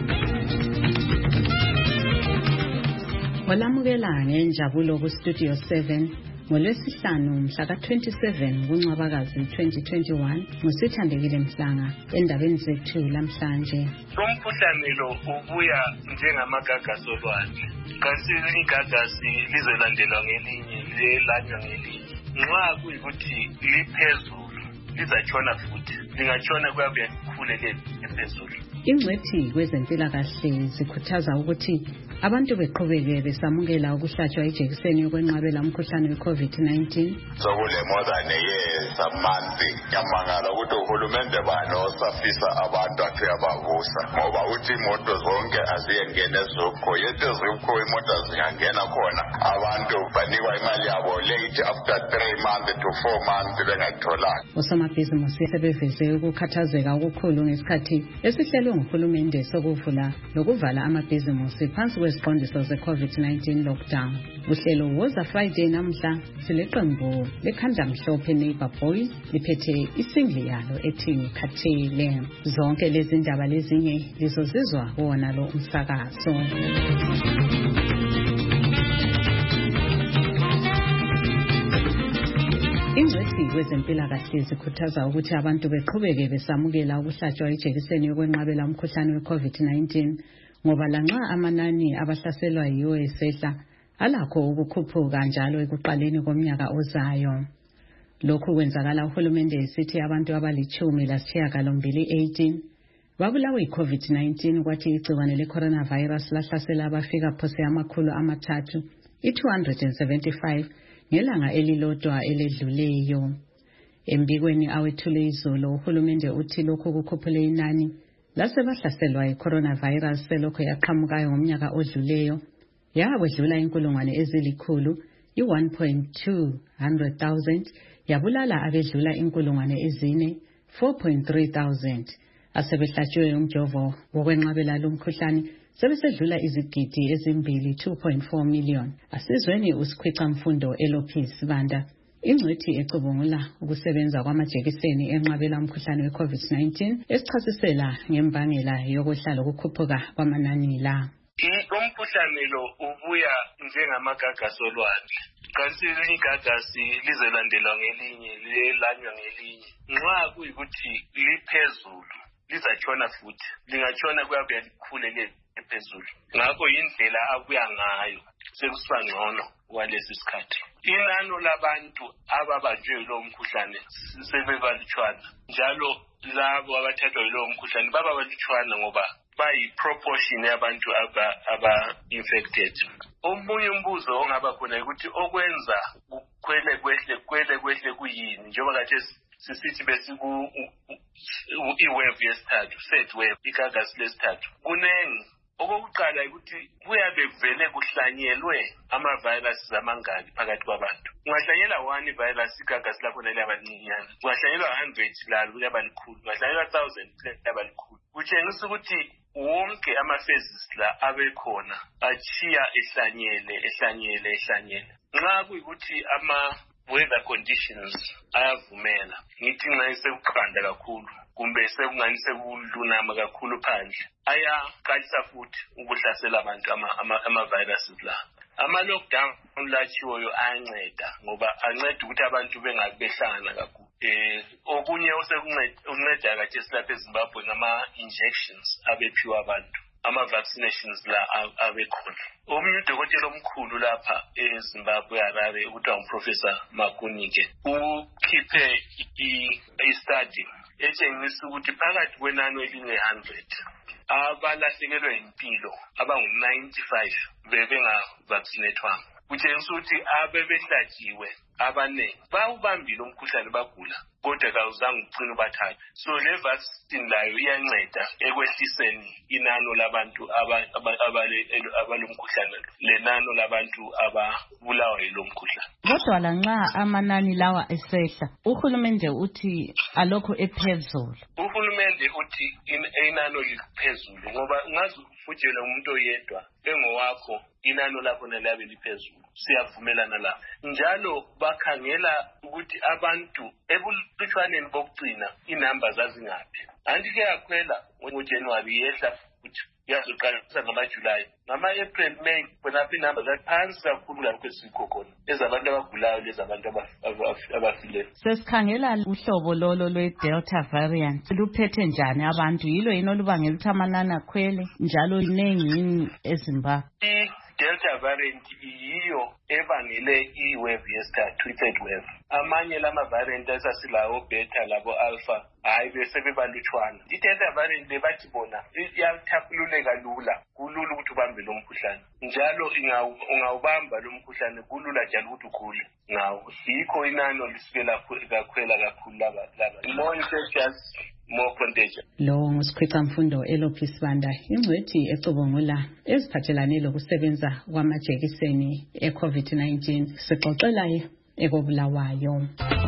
Olamukela ngenjabulo ku-Studio 7 ngoLwesihlanu mhla ka-27 kuNcwabakazi 2021 ngusithandekile Mhlanga endabeni zethu lamhlanje. Umkhuhlane lo ubuya njengamagagasi olwandle. Kanti igagasi lizolandelwa ngelinye lelanywa ngelinye. Nxa kuyikuthi liphezulu lizatshona futhi lingatshona kuyabuya likhulele ephezulu. Ingcwethi kwezempilakahle zikhuthaza ukuthi abantu beqhubeke besamukela ukuhlatshwa ijekiseni yokwenqabela umkhuhlane we-COVID-19. Sokule more than a year samanzi yamangala ukuthi uhulumende bani osafisa abantu athi abavusa ngoba uthi imoto zonke aziyengena ezokho yethu ezokho imoto zingangena khona abantu banikwa imali yabo late after 3 months to 4 months bengayitholanga. Osomabhizinisi sebeveze ukukhathazeka okukhulu ngesikhathi esihlelwe nguhulumende sokuvula lokuvala amabhizinisi phansi kweziqondiso ze-COVID-19 lockdown. Uhlelo woza Friday namhla sileqembu lekhanda mhlophe Neighbor Boys liphethe isingli yalo ethi Khathele. Zonke lezi ndaba lezinye lizozizwa kuwona lo umsakazo. Ingcwethi kwezempilakahle zikhuthaza ukuthi abantu beqhubeke besamukela ukuhlatshwa ijekiseni yokwenqabela umkhuhlane we-COVID-19 ngoba lanxa amanani abahlaselwa yiwo esehla alakho ukukhuphuka njalo ekuqaleni komnyaka ozayo. Lokhu kwenzakala uhulumende esithi abantu abali-18 babulawe yi-COVID-19 kwathi igciwane le-coronavirus lahlasela abafika phose amakhulu amathathu i-275 ngelanga elilodwa eledluleyo. Embikweni awethule izolo uhulumende uthi lokhu kukhuphule inani lasebahlaselwa yi-coronavirus selokho yaqhamukayo ngomnyaka odluleyo yakwedlula inkulungwane ezilikhulu i-1,200,000 yabulala abedlula inkulungwane ezine 4,300 asebehlatshwe umjovo wokwenqabela lumkhuhlane sebesedlula izigidi ezimbili 2.4 million. Asizweni usikhwica mfundo Elopis Banda ingcwethi ecubungula ukusebenza kwamajekiseni enqabela umkhuhlane we-COVID-19 esichasisela ngembangela yokwehla lokukhuphuka kwamanani la. Umkhuhlane lo ubuya njengamagagasi olwandle. Kanti igagasi lizolandelwa ngelinye lelanywa ngelinye. Nxa kuyikuthi liphezulu lizatshona futhi lingatshona kuyabuya likhulele ephezulu. Ngakho indlela abuya ngayo sekusiba ngcono kwalesi sikhathi. Inani labantu ababanjwe yilowo mkhuhlane sebebalutshwana njalo labo abathathwa yilowo mkhuhlane baba balutshwana ngoba bayi-proportion yabantu aba-infected. Omunye umbuzo ongaba khona ukuthi okwenza kukhwele kwehle kuyini njengoba kade sisithi i-wave yesithathu, third wave, igagasi lesithathu. Kunengi. Okokuqala ukuthi kuyabe kuvele kuhlanyelwe ama-viruses amangaki phakathi kwabantu. Ungahlanyela 1 virus igagasi lakhona liyaba lincinyana. Ungahlanyelwa 100 lalo liyaba likhulu. Ungahlanyelwa 1,000 liyaba likhulu. kutshengisa ukuthi wonke ama-phases la abekhona achiya ehlanyele. Nxa kuyikuthi ama-weather conditions ayavumela, ngithi nxa sekuqanda kakhulu kumbe sekungani sekulunama kakhulu phandle, ayaqalisa futhi ukuhlasela abantu ama-viruses la. Ama-lockdown latshiwoyo ayanceda ngoba anceda ukuthi abantu bengabi behlangana kakhulu. Okunye osekunceda kathi esilapha eZimbabwe ngama-injections abephiwa abantu, ama-vaccinations la abekhona. Omunye udokotela omkhulu lapha eZimbabwe Harare okuthiwa nguProfessor Makunike ukhiphe i-study etshengisa ukuthi phakathi kwenani elinge-100 abalahlekelwe impilo abangu-95 bebengavaccinatwanga. Kutshengisa ukuthi abebehlatshiwe abaningi bawubambile umkhuhlane bagula kodwa kawuzange ugcine ubathatha. So le vaccine layo iyanceda ekwehliseni inano labantu abalomkhuhlane lenano labantu ababulawa yilo mkhuhlane. Kodwa lanxa amanani lawa esehla, uhulumende uthi alokho ephezulu. Uhulumende uthi inano liphezulu ngoba ungaze ufutshele umuntu oyedwa engowakho inano lakho nalabe liphezulu. Siyavumelana la. Njalo bakhangela ukuthi abantu ebulutshwaneni bokugcina inamba zazingaphi. Andike yakhwela ngoJanuary yehla futhi yazoqalisa ngamaJulayi. Ngama-April, May khonapha inamba zaphansi kakhulu lapho esikho khona ezabantu abagulayo lezabantu abafileyo. Sesikhangela uhlobo lolo lwe-Delta variant luphethe njani abantu, yilo yini olubangela ukuthi amanani akhwele njalo inengi eZimbabwe? Delta variant yiyo ebangele i-wave yesithathu, i-third wave. Amanye lama-variant esasilawo beta labo alpha hayi bese bebalutshwana. I-Delta variant lebathi bona iyathaphululeka lula, kulula ukuthi ubambe lo mkhuhlane. Njalo ungawubamba lo mkhuhlane kulula njalo ukuthi ukhule ngawo. Yikho inano lisuke kakhwela kakhulu laba. More infectious, more contagious. Lo ngusikhwicamfundo Elophi Sibanda, ingcwethi ecubungula eziphathelane lokusebenza kwamajekiseni e-COVID-19. Sixoxela ekobulawayo.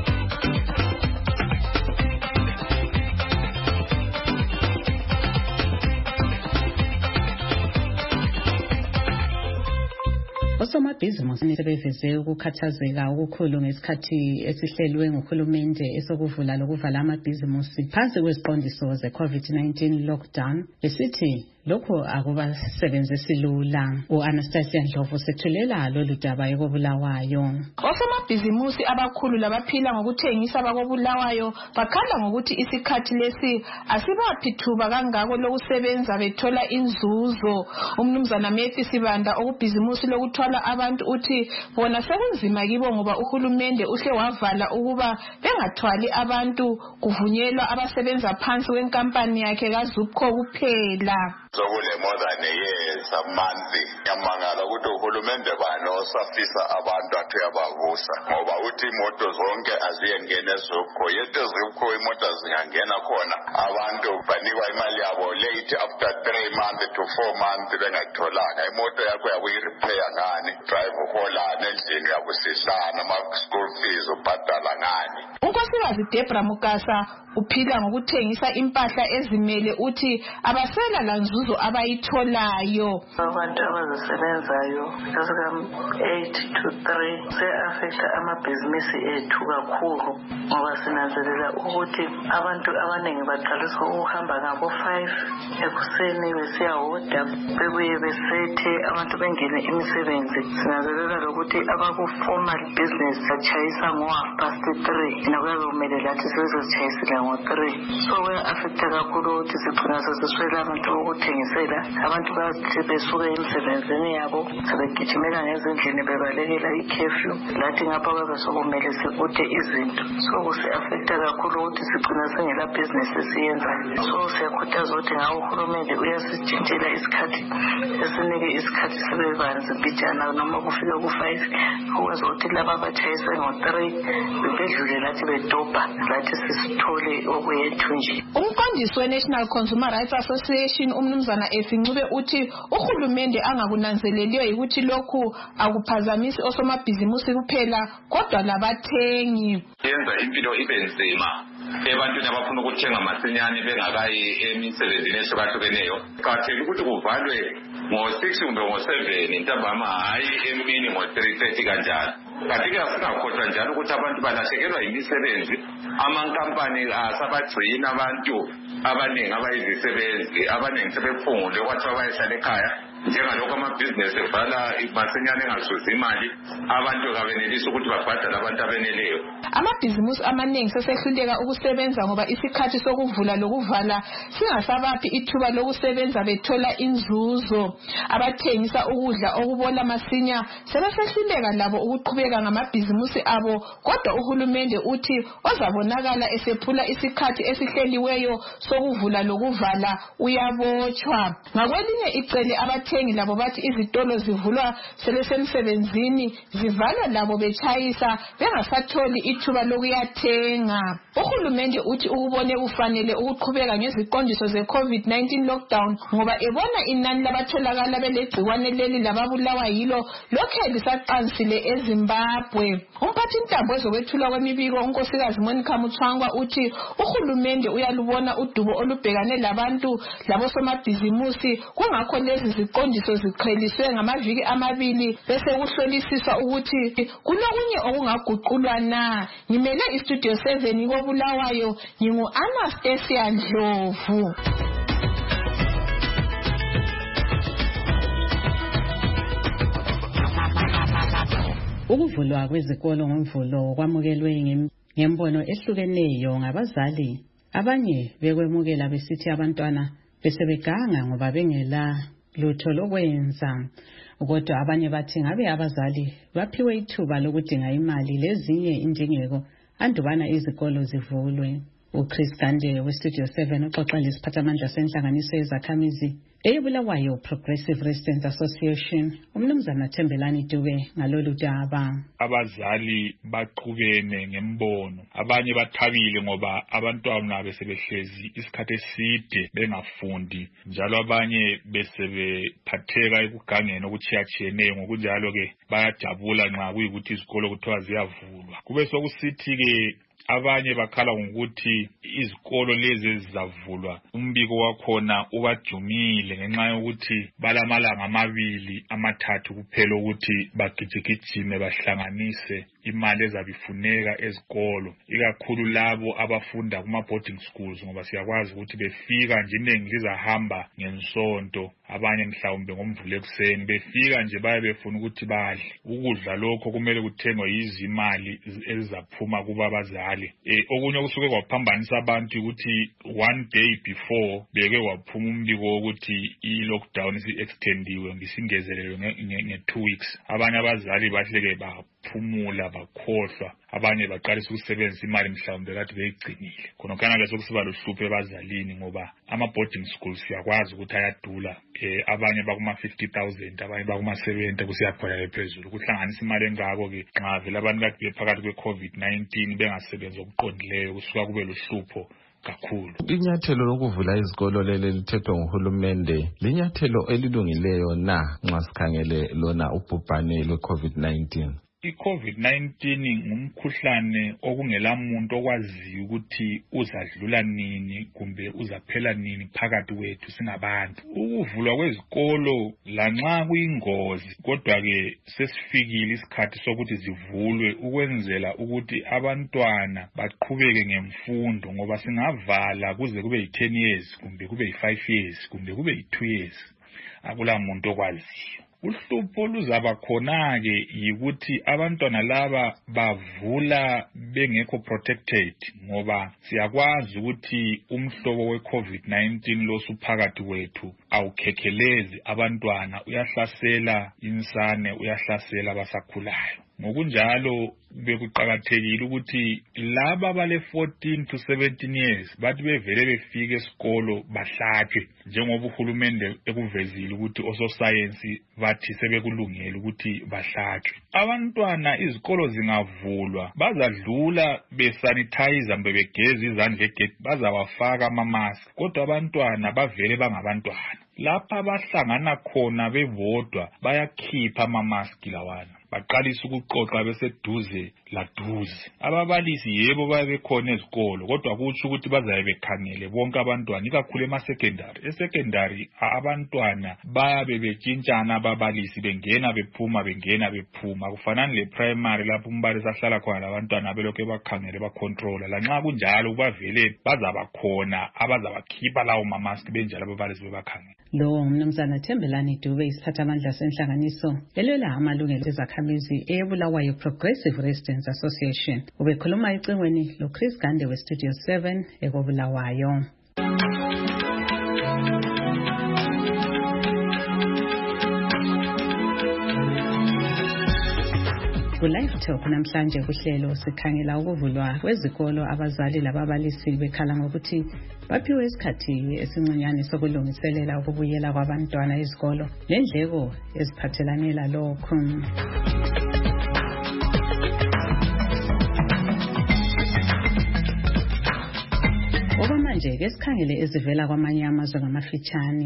Osomabhizinisi sebeveze ukukhathazeka okukhulu ngesikhathi esihlelwe nguhulumende esokuvula lokuvala amabhizinisi phansi kweziqondiso ze-COVID-19 lockdown, besithi lokho akubasebenzisi lula. U-Anastasia Ndlovu sethulela lolu daba ekobulawayo. Osomabhizinisi abakhulu labaphila ngokuthengisa bakobulawayo bakhala ngokuthi isikhathi lesi asibaphithuba kangako lokusebenza bethola inzuzo. Umnumzana Methi Sibanda okubhizinisi lokuthwala abantu uthi bona sekunzima kibo ngoba uhulumende uhle wavala ukuba bengathwali abantu, kuvunyelwa abasebenza phansi kwenkampani yakhe kaZupco kuphela. Sokule more than a year, some months, yamangala ukuthi uhulumende bani osafisa abantu athi yabavusa ngoba uthi imoto zonke aziyengena eZupco, yethu eZupco imoto zingangena khona abantu banikwa imali yabo late after 3 months to 4 months bengatholanga. Imoto yakho yakuyirepair ngani, drive uholana endlini yakusihlana, ama-school fees ubhadala ngani. Unkosikazi Debra Mukasa uphila ngokuthengisa impahla ezimele uthi abasela lanzuzo abayitholayo. Abantu abazisebenzayo esika-8 to 3 se-affecta amabhizinisi ethu kakhulu ngoba sinanzelela ukuthi abantu abaningi baqalisa ukuhamba ngabo-5 ekuseni besiyahoda bebuye besethe abantu bengene imisebenzi. Sinanzelela lokuthi abaku-formal business batshayisa ngo-3 nakuyabe kumele lathi sebezozitshayisela ngo-3. So kuya-affecta kakhulu ukuthi sigcina sesiswela abantu bokuthengisela. Abantu bathi besuka emsebenzini yabo sebegijimela ngezindlini bebalekela i-curfew, lathi ngapha babe sokumele sikude izinto. So kusi-affecta kakhulu ukuthi sigcina singela bhizinesi esiyenzayo. So siyakhuthaza ukuthi ngawo uhulumende uyasitshintshela isikhathi, esinike isikhathi sibebanzi mbijana noma kufika ku-5 ukwazi ukuthi laba abatshayise ngo-3 bedlule lathi bedobha lathi sisithole okuyethu nje. Umqondisi we-National Consumer Rights Association umnumzana umnumzana Esincube uthi uhulumende angakunanzeleliyo ukuthi lokhu akuphazamisi osomabhizimusi kuphela kodwa labathengi. Yenza impilo ibe nzima ebantwini abafuna ukuthenga masinyane bengakayi emisebenzini ehlukahlukeneyo. Kuqakathekile ukuthi kuvalwe ngo-6 kumbe ngo-7 ntambama, hayi emini ngo-3:30 kanjalo. Kanti-ke asingakhohlwa njalo ukuthi abantu balahlekelwa yimisebenzi. Amankampani asabagcina abantu abaningi abayizisebenzi, abaningi sebephungule kwathiwa bayehlala ekhaya. Njengalokho amabhizinesi evala masinyane engazuzi imali, abantu kabenelisi ukuthi babhadale abantu abeneleyo. Amabhizimusi amaningi sesehluleka ukusebenza ngoba isikhathi sokuvula lokuvala singasabaphi ithuba lokusebenza bethola inzuzo. Abathengisa ukudla okubola masinya sebesehluleka labo ukuqhubeka ngamabhizimusi abo, kodwa uhulumende uthi ozabonakala esephula isikhathi esihleliweyo sokuvula lokuvala uyabotshwa. Ngakwelinye icele abathengi labo bathi izitolo zivulwa sebesemsebenzini, zivalwa labo betshayisa bengasatholi ithuba lokuyathenga. Uhulumende uthi ukubone kufanele ukuqhubeka ngeziqondiso ze-COVID-19 lockdown ngoba ebona inani labatholakala belegciwane leli lababulawa yilo lokhe lisaqansile eZimbabwe. Umphathi intambo ezokwethulwa kwemibiko unkosikazi Monica Mutswangwa uthi uhulumende uyalubona udubo olubhekane labantu labosomabhizimusi, kungakho lezi ziqondiso ziqheliswe ngamaviki 2 bese kuhlolisiswa ukuthi kulokunye okungaguqulwa na. Ngimele iStudio 7 koBulawayo, ngingu-Anastasia Ndlovu. Ukuvulwa kwezikolo ngomvulo kwamukelwe ngembono ehlukeneyo ngabazali. Abanye bekwemukela besithi abantwana besebeganga ngoba bengela lutho lokwenza, kodwa abanye bathi ngabe abazali baphiwe ithuba lokudinga imali lezinye indingeko andubana izikolo zivulwe. uChris Gande weStudio 7 uxoxa lesiphathamandla senhlanganiso yezakhamizi eBulawayo Progressive Residents Association, umnumzana Thembelani Dube ngalolu daba. Abazali baqhubene ngembono, abanye bathabile ngoba abantwana besebehlezi isikhathi eside bengafundi, njalo abanye besebephatheka ekugangeni okuchiyachiyeneyo. Ngokunjalo ke bayajabula nxa kuyikuthi izikolo kuthiwa ziyavulwa. Kube sokusithi ke abanye bakhala ngokuthi izikolo lezi ezizavulwa umbiko wakhona ubajumile ngenxa yokuthi balamalanga 2-3 kuphela ukuthi bagijigijime bahlanganise imali ezabifuneka ezikolo, ikakhulu labo abafunda kuma boarding schools, ngoba siyakwazi ukuthi befika nje inengi lizahamba ngensonto, abanye mhlawumbe ngomvulo ekuseni befika nje baye befuna ukuthi badle. Ukudla lokho kumele kuthengwe izimali ezizaphuma kuba abazali. Okunye kusuke kwaphambanisa abantu ukuthi 1 day before beke waphuma umbiko wokuthi i-lockdown isi-extendiwe ngisingezelelo nge 2 weeks. Abanye abazali bahleke baphumula bakhohlwa, abanye baqalisa ukusebenzisa imali mhlawumbe kade beyigcinile. Khonokana ke sokusiba lohlupho ebazalini ngoba ama-boarding schools siyakwazi ukuthi ayadula. Abanye bakuma 50,000, abanye bakuma 70 kusiyakhwela phezulu. Kuhlanganisa imali engako ke nxa vele abantu kade bephakathi kwe-COVID-19 bengasebenzi okuqondileyo kusuka kube lohlupho kakhulu. Inyathelo lokuvula izikolo leli lithethwe nguhulumende linyathelo elilungileyo na nxa sikhangele lona ubhubhane lwe-COVID-19? I-COVID-19 ngumkhuhlane okungela muntu okwaziyo ukuthi uzadlula nini kumbe uzaphela nini phakathi kwethu singabantu. Ukuvulwa kwezikolo lanxa kuyingozi, kodwa ke sesifikile isikhathi sokuthi zivulwe ukwenzela ukuthi abantwana baqhubeke ngemfundo, ngoba singavala kuze kube yi10 years kumbe kube yi5 years kumbe kube yi2 years, akula muntu okwaziyo. Uhlupho luzaba khona ke yikuthi abantwana laba bavula bengekho protected, ngoba siyakwazi ukuthi umhlobo we-COVID-19 losuphakathi kwethu awukhekhelezi abantwana, uyahlasela insane, uyahlasela abasakhulayo. ngokunjalo bekuqakathekile ukuthi laba abale 14 to 17 years bathi bevele befike esikolo bahlatshwe njengoba uhulumende ekuvezile ukuthi ososayensi bathi sebekulungela ukuthi bahlatshwe. Abantwana izikolo zingavulwa bazadlula besanitize begeza izandla egedi bazawafaka ama-mask kodwa abantwana bavele bangabantwana. Lapha bahlangana khona bebodwa bayakhipha ama-mask lawana baqalisa ukuxoxa beseduze laduze. Ababalisi yebo babekhona ezikolo kodwa kutsho ukuthi bazabe bekhangele bonke abantwana ikakhulu ema-secondary. E-secondary abantwana bayabe betshintshana ababalisi bengena bephuma kufanani le-primary lapho umbalisi ahlala khona labantwana belokhu bakhangele bacontrola. Lanxa kunjalo bavele bazaba khona abazabakhipha lawo ma-mask benjalo ababalisi bebakhangele. Lo mnumzana Thembelani Dube isiphathamandla senhlanganiso elwela amalungelo ezakhamizi eBulawayo Progressive Residents Association. Ubekhuluma ecingweni lo Chris Gande we Studio 7 eKobulawayo. Live Talk namhlanje kuhlelo sikhangela ukuvulwa kwezikolo. Abazali lababalisi bekhala ngokuthi baphiwe isikhathi esincinyane sokulungiselela ukubuyela kwabantwana ezikolo nendleko eziphathelane lalokho. Okwamanje ke sikhangele ezivela kwamanye amazwe ngamafitshane.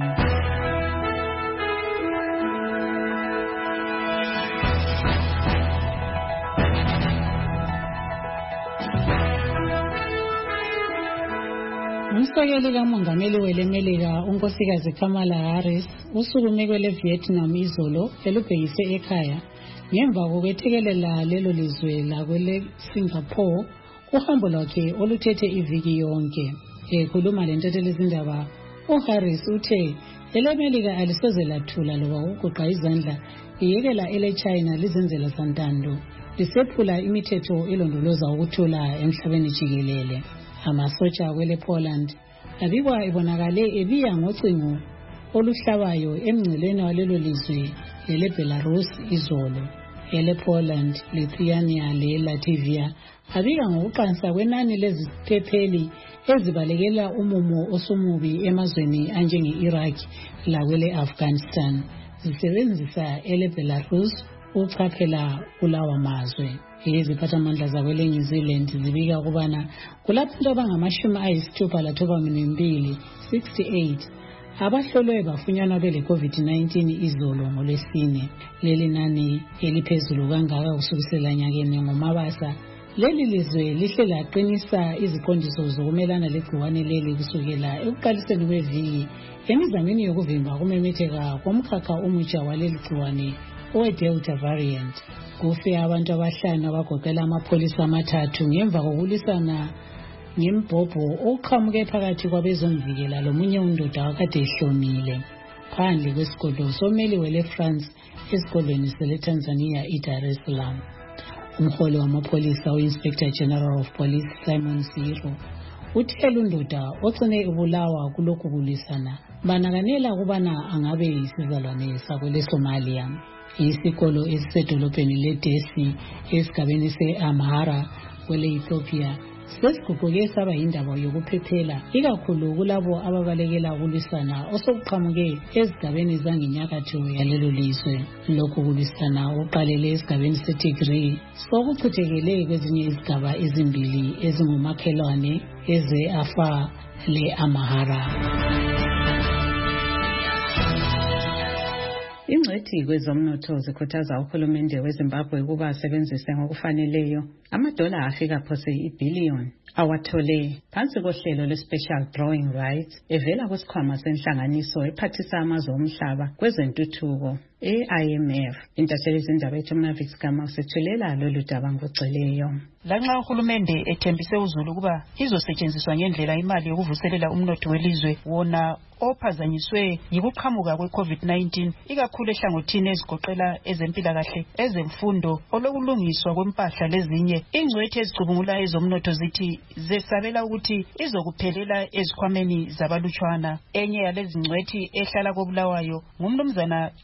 Umsekeli kamongameli welemelika unkosikazi Kamala Harris usukume kwele Vietnam izolo elubhekise ekhaya ngemva kokwethekelela lelo lizwe lakwele Singapore uhambo lwakhe oluthethe iviki yonke. Ekhuluma lentethelezindaba uHarris uthe elemelika alisoze lathula loba ukuguqa izandla iyekela ele China lizenzela santando lisephula imithetho elondoloza ukuthula emhlabeni jikelele. Amasotsha kwele Poland abikwa ebonakale ebiya ngocingo oluhlabayo emngceleni walelo lizwe lele Belarus izolo. Ele Poland, Lithuania le Latvia abika ngokuqansa kwenani leziphepheli ezibalekela umumo osumubi emazweni anjenge Iraq lakwele Afghanistan zisebenzisa ele Belarus uchaphela kulawa mazwe. Iziphathamandla zakwele New Zealand zibika ukubana kulabantu abangama-62 68 abahlolwe bafunyanwa bele COVID-19 izolo ngolwesine. Leli nani eliphezulu kangaka kusukisela nyakeni ngoMabasa. Leli lizwe lihle laqinisa iziqondiso zokumelana legciwane leli kusukela ekuqaliseni kweviki emizameni yokuvimba ukumemetheka komkhakha omutsha waleli gciwane owe-Delta variant. Kufe abantu abahlanu abagoqela amapholisa amathathu ngemva kokulisana ngembhobho oqhamuke phakathi kwabezomvikela lomunye undoda wakade ehlomile phandle kwesikolo someli wele France esikolweni sele Tanzania iDar es Salaam. Umholi wamapholisa u-Inspector General of Police Simon Siro uthele undoda ocine ubulawa kulokhu kulisana banakanela ukubana angabe isizalwane sakwele Somalia. Isikolo esisedolobheni leDesi esigabeni se-Amhara kwele Ethiopia sesiguquke saba yindaba yokuphephela ikakhulu kulabo ababalekela ukulwisana osokuqhamuke ezigabeni zangenyakatho yalelo lizwe. Lokhu kulwisana uqalele esigabeni seTigray sokuchithekele kwezinye izigaba ezimbili ezingumakhelwane eze-Afar le-Amhara. Ingcwethi kwezomnotho zikhuthaza uhulumende weZimbabwe ukuba asebenzise ngokufaneleyo amadola afika phose ibhiliyoni awathole phansi kohlelo lwe-Special Drawing Rights evela kwisikhwama senhlanganiso ephathisa amazwe omhlaba kwezentuthuko e-IMF. Intatheli zindaba ethu Mavix Gama usethulela lolu daba ngokugcweleyo. Lanxa uhulumende ethembise uzulu ukuba izosetshenziswa ngendlela imali yokuvuselela umnotho welizwe wona ophazanyiswe yikuqhamuka kwe-COVID-19 ikakhulu ehlangothini ezigoqela ezempilakahle, ezemfundo, olokulungiswa kwempahla lezinye, ingcwethi ezicubungula ezomnotho zithi zesabela ukuthi izokuphelela ezikhwameni zabalutshwana. Enye yalezi ngcwethi ehlala koBulawayo ngumnumzana Dumisani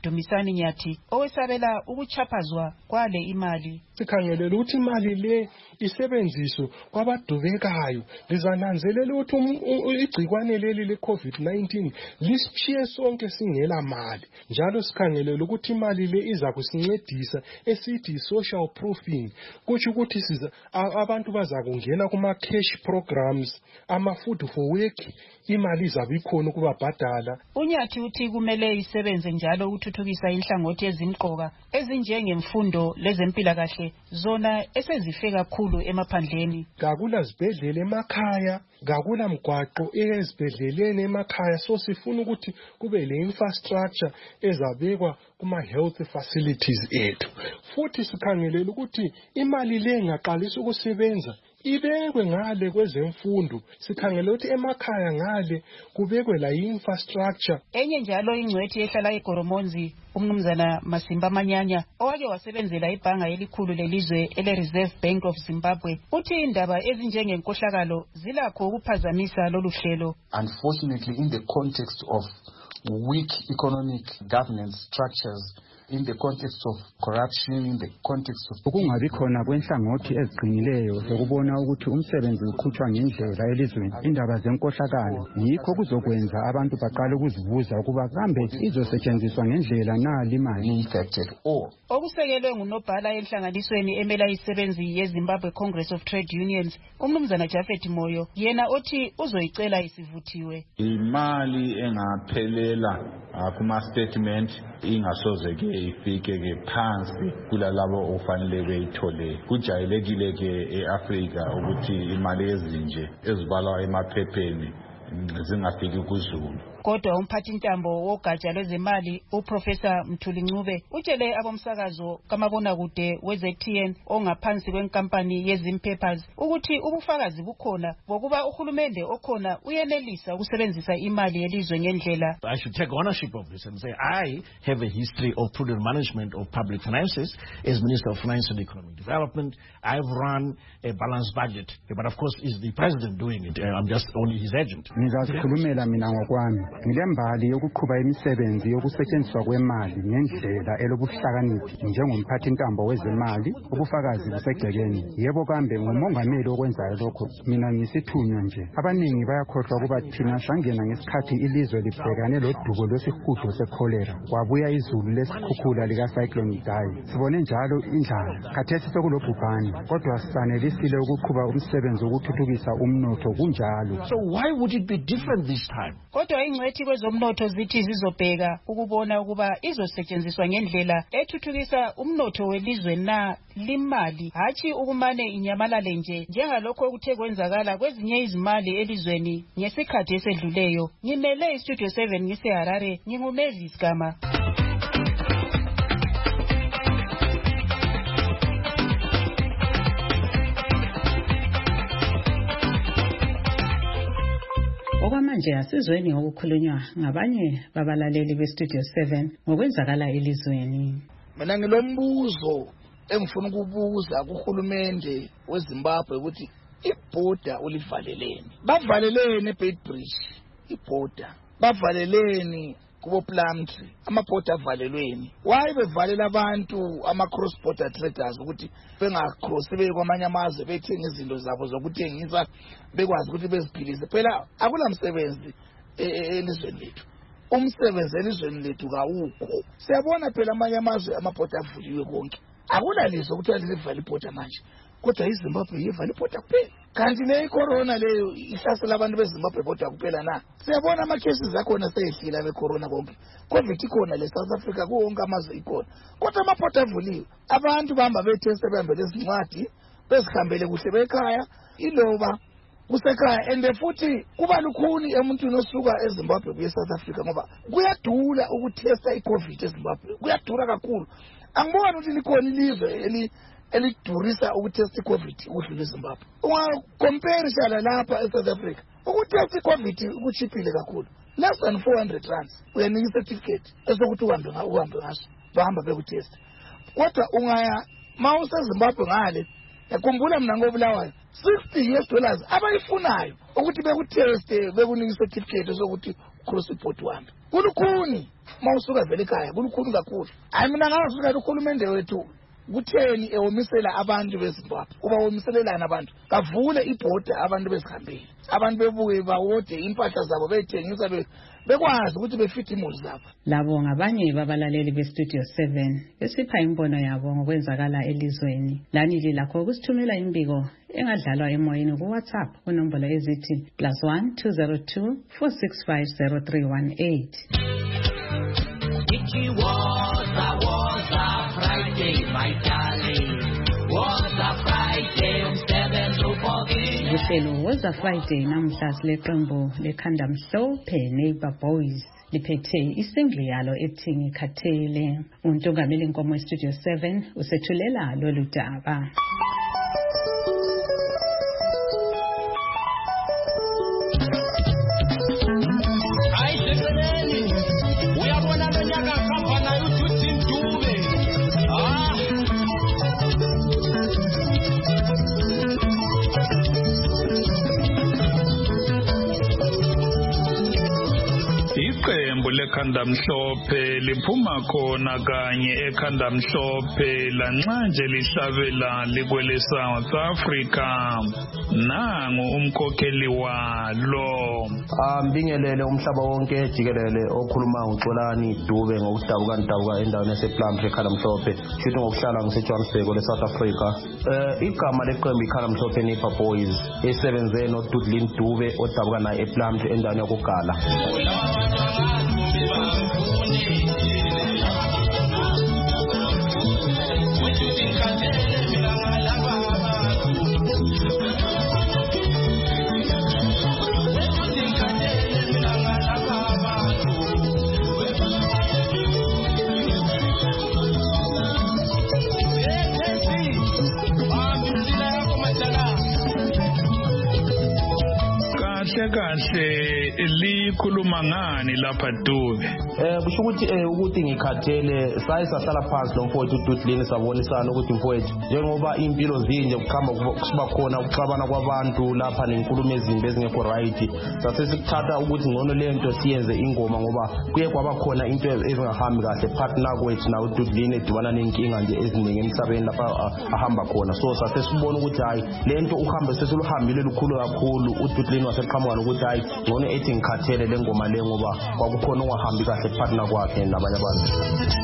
uNkosazana Nyathi owesabela ukuchaphazwa kwale imali. Sikhangelela ukuthi imali le isebenziswe kwabadubekayo. Lizananzelela ukuthi igcikwane leli le-COVID-19 lisishiye sonke singela mali. Njalo sikhangelela ukuthi imali le iza kusincedisa esithi social proofing. Kutsho ukuthi abantu bazakungena kuma-cash programs, ama-food for work, imali izabe ikhona ukubabhadala. uNyathi uthi kumele isebenze njalo ukuthuthukisa inhlangothi ezimqoka ezinjengemfundo lezempilakahle zona esezife kakhulu emaphandleni. Kakula zibhedlela emakhaya, kakula mgwaqo ezibhedleleni emakhaya, so sifuna ukuthi kube le infrastructure ezabekwa kuma-health facilities ethu. Futhi sikhangelela ukuthi imali le ingaqalisa ukusebenza ibekwe ngale kwezemfundo. Sikhangela ukuthi emakhaya ngale kubekwe la infrastructure. Enye njalo ingcwethi ehlala eGoromonzi umnumzana Masimba Manyanya owake wasebenzela ibhanga elikhulu lelizwe ele-Reserve Bank of Zimbabwe uthi indaba ezinjengenkohlakalo zilakho ukuphazamisa lolu hlelo. Unfortunately, in the context of weak economic governance structures, in the context of corruption, in the context of ukungabi khona kwenhlangothi eziqinileyo zokubona ukuthi umsebenzi ukhutshwa ngendlela elizweni, indaba zenkohlakalo, yikho kuzokwenza abantu baqale ukuzibuza ukuba kambe izosetshenziswa ngendlela na limali effective or okusekelwe ngunobhala enhlanganisweni emela isebenzi yeZimbabwe Congress of Trade Unions umnumzana Japhet Moyo yena othi uzoyicela isivuthiwe. Imali engaphelela kuma statement ingasoze ke ifike ke phansi kulalabo ofanele beyithole. Kujayelekile ke eAfrika ukuthi imali ezinje ezibalwa emaphepheni zingafiki kuZulu. Kodwa umphathintambo wogatsha lwezemali uProfessor Mthuli Ncube utshele abomsakazo kamabonakude weZTN ongaphansi kwenkampani yeZim Papers ukuthi ubufakazi bukhona bokuba uhulumende okhona uyenelisa ukusebenzisa imali yelizwe ngendlela. I should take ownership of this and say I have a history of prudent management of public finances as Minister of Finance and Economic Development. I've run a balanced budget, but of course is the president doing it. I'm just only his agent. Ngizazikhulumela mina ngokwami. Ngilembali yokuqhuba imisebenzi yokusetshenziswa kwemali ngendlela elobuhlakaniphi njengomphathintambo wezemali. Ubufakazi busegcekeni. Yebo kambe ngumongameli okwenzayo lokho. Mina ngisithunywa nje. Abaningi bayakhohlwa ukuba thina sangena ngesikhathi ilizwe libhekane lodubo lwesihudo sekholera. Kwabuya izulu lesikhukhula lika-Cyclone Idai. Sibone njalo indlala. Khathesi sekulobhubhane. Kodwa sisanelisile ukuqhuba umsebenzi wokuthuthukisa umnotho kunjalo. So why would it be different this time? Kodwa ingcwethi kwezomnotho zithi zizobheka ukubona ukuba izosetshenziswa ngendlela ethuthukisa umnotho welizwe na limali hathi ukumane inyamalale nje njengalokho okuthe kwenzakala kwezinye izimali elizweni ngesikhathi esedluleyo. Ngimele iStudio 7 ngiseHarare nginguMavis Gama. Okwamanje asizweni ngokukhulunywa ngabanye babalaleli beStudio 7 ngokwenzakala elizweni. Mina ngilombuzo engifuna ukubuza kuhulumende weZimbabwe ukuthi ibhoda ulivaleleni. Bavaleleni eBeitbridge ibhoda. Bavaleleni kubo Plumtree amabhoda avalelweni. Why bevalela abantu ama-cross border traders ukuthi bengacross beye kwamanye amazwe bethenga izinto zabo zokuthengisa bekwazi ukuthi beziphilise? Phela akulamsebenzi elizweni lethu. Umsebenzi elizweni lethu kawukho. Siyabona phela amanye amazwe amabhoda avuliwe konke. Akunalizo ukuthi alivala ibhoda manje. Kodwa iZimbabwe ivala ibhoda kuphela. Kanti le corona leyo ihlasela abantu beZimbabwe bodwa kuphela na? Siyabona ama-cases akhona seyehlila be-corona konke. COVID ikhona le-South Africa kuwonke amazwe ikhona. Kodwa amabhoda avuliwe. Abantu bahamba betheste behambele ezincwadi bezihambele kuhle bekhaya iloba kusekhaya. And futhi kuba lukhuni emuntwini osuka eZimbabwe kuye eSouth Africa ngoba kuyadula ukuthesta iCovid eZimbabwe. Kuyadura kakhulu. Angiboni ukuthi likhona ilizwe elidurisa ukutesta iCovid ukudlula eZimbabwe. Ungacompare shala lapha eSouth Africa. Ukutesta iCovid kuchiphile kakhulu. Less than 400 rands. Uyanika certificate esokuthi uhambe ngaso. Bahamba bekutesta. Kodwa ungaya mawuse eZimbabwe ngale yakhumbula mina ngobulawayo $60 abayifunayo ukuthi bekuteste bekunika certificate sokuthi cross report wami kulukhuni mawusuka vele ekhaya kulukhuni kakhulu hayi mina ngasuka ukhulumende wethu kutheni ewomisela abantu beZimbabwe kuba womiselelana abantu kavule ibhoda abantu bezihambile abantu bebuye bawode impahla zabo beyithengisa bekwazi ukuthi befithe imuli zabo. Labo ngabanye babalaleli beStudio 7 besipha imbono yabo ngokwenzakala elizweni. Lani lilakho ukusithumela imbiko engadlalwa emoyeni ku WhatsApp kunombolo ezithi +1 202 465 0318. It was a Friday, my darling. Was a Friday, 7 to 14. Uhlelo was a Friday namhla sileqembu lekhanda mhlophe Neighbor Boys liphethe isingle yalo ethi ngikhathele. Untongameli Nkomo Studio 7 usethulela lolu daba. Ekhanda mhlophe liphuma khona kanye ekhanda mhlophe lanxa nje lihlabela likwele South Africa. Nangu umkhokheli walo. Mbingelele umhlaba wonke jikelele okhuluma uXolani Dube ngokudabuka endaweni yasePlumtree ekhanda mhlophe futhi ngokuhlala ngiseJohannesburg eSouth Africa. Igama leqembu ikhanda mhlophe Neighbor Boys esebenze noDudlin Dube odabuka naye ePlumtree endaweni yokugala. Kahle likhuluma ngani lapha Dube? Kusho ukuthi ngikhathele sahlala phansi nomfowethu uDudlin sabonisana ukuthi mfowethu njengoba impilo zinje kukhamba kuba khona ukuxabana kwabantu lapha nenkulumo ezimbi ezingekho right sase sikuthatha ukuthi ngcono lento siyenze ingoma ngoba kuye kwaba khona into ezingahambi kahle partner kwethu na uDudlin edibana nenkinga nje eziningi emhlabeni lapha ahamba khona so sase sibona ukuthi hayi lento uhambe sesiluhambile lukhulu kakhulu uDudlin waseqhamuka ukuthi hayi ngcono ethi ngikhathele le ngoma le ngoba kwakukhona ungahambi kahle partner kwakhe nabanye abantu.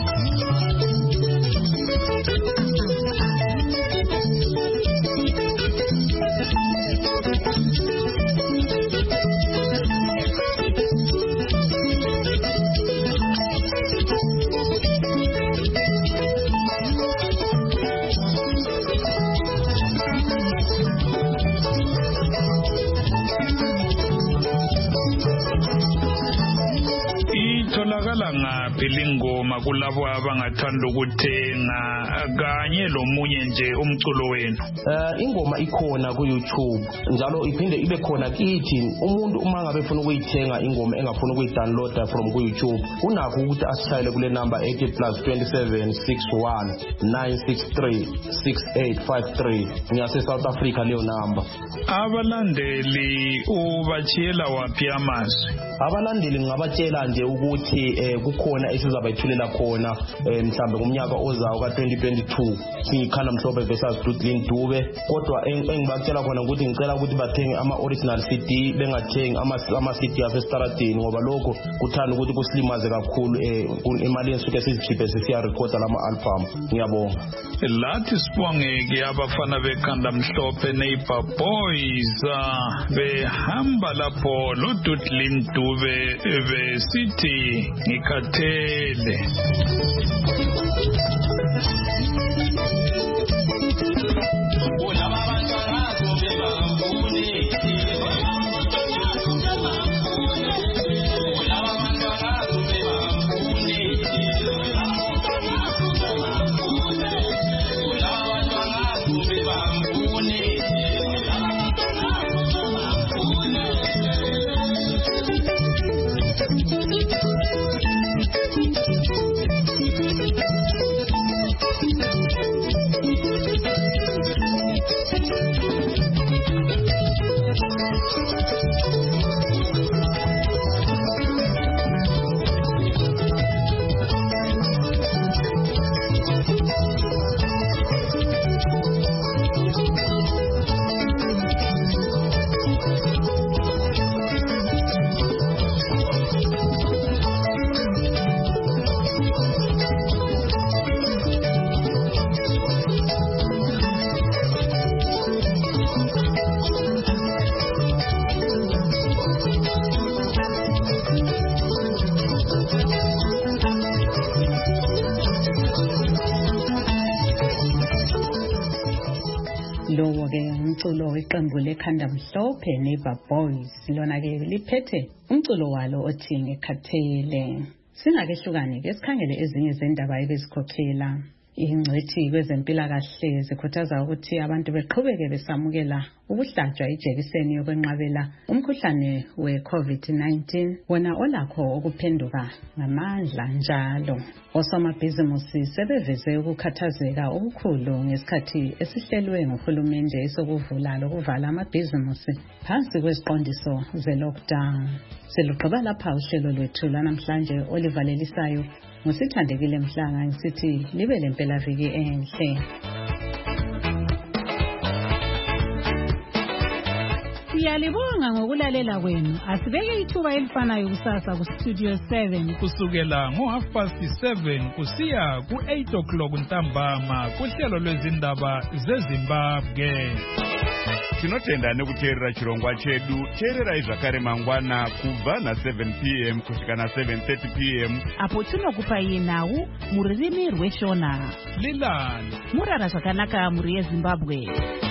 Ngaphi lingoma kulabo abangathanda ukuthenga kanye lomunye nje umculo wenu? Ingoma ikhona ku YouTube njalo iphinde ibe khona kithi. Umuntu uma ngabe efuna ukuyithenga ingoma engafuna ukuyidownloada from ku YouTube unakho ukuthi asishayele kule number ethi +27 61 963 6853 ngiyase South Africa leyo number. Abalandeli ubachiyela waphi amazwi? Abalandeli ngabatshela nje ukuthi kukhona esizabayithulela khona mhlambe ngomnyaka ozayo ka2022 sikhanda mhlophe versus Dudlin Dube kodwa engibatshela khona ukuthi ngicela ukuthi bathenge ama original CD bengathengi ama CD asestaradeni ngoba lokho kuthanda ukuthi kusilimaze kakhulu imali ensuke sizikhiphe sisiya record lama album. Ngiyabonga. Lathi sibongeke abafana bekhanda mhlophe Neighbor Boys behamba lapho lo Dudlin Dube besithi ngikhathele. umculo weqembu lekhanda mhlophe Neighbor Boys lona-ke liphethe umculo walo othi ngikhathele. Singakehlukani ke sikhangele ezinye zendaba ebezikhokhela. Ingcwethi kwezempilakahle zikhuthaza ukuthi abantu beqhubeke besamukela ukuhlatshwa ijekiseni yokwenqabela umkhuhlane we-COVID-19 wona olakho ukuphenduka ngamandla njalo. Osomabhizimusi sebeveze ukukhathazeka okukhulu ngesikhathi esihlelwe nguhulumende sokuvula lokuvala amabhizimusi phansi kweziqondiso ze-lockdown. Selugqiba lapha uhlelo lwethu lanamhlanje olivalelisayo ngusithandekile Mhlanga ngisithi libe lempelaviki enhle. Siyalibonga ngokulalela kwenu. Asibeke ithuba elifanayo kusasa ku Studio 7 kusukela ngo7:30 kusiya ku8 ntambama kuhlelo lwezindaba zeZimbabwe. Tinotenda nekuteerera chirongwa chedu. Teererai zvakare mangwana kubva na7 p.m. kusvika na7:30 p.m. apo tinokupai nhau mururimi rweshona. Lilani murara zvakanaka muri yeZimbabwe.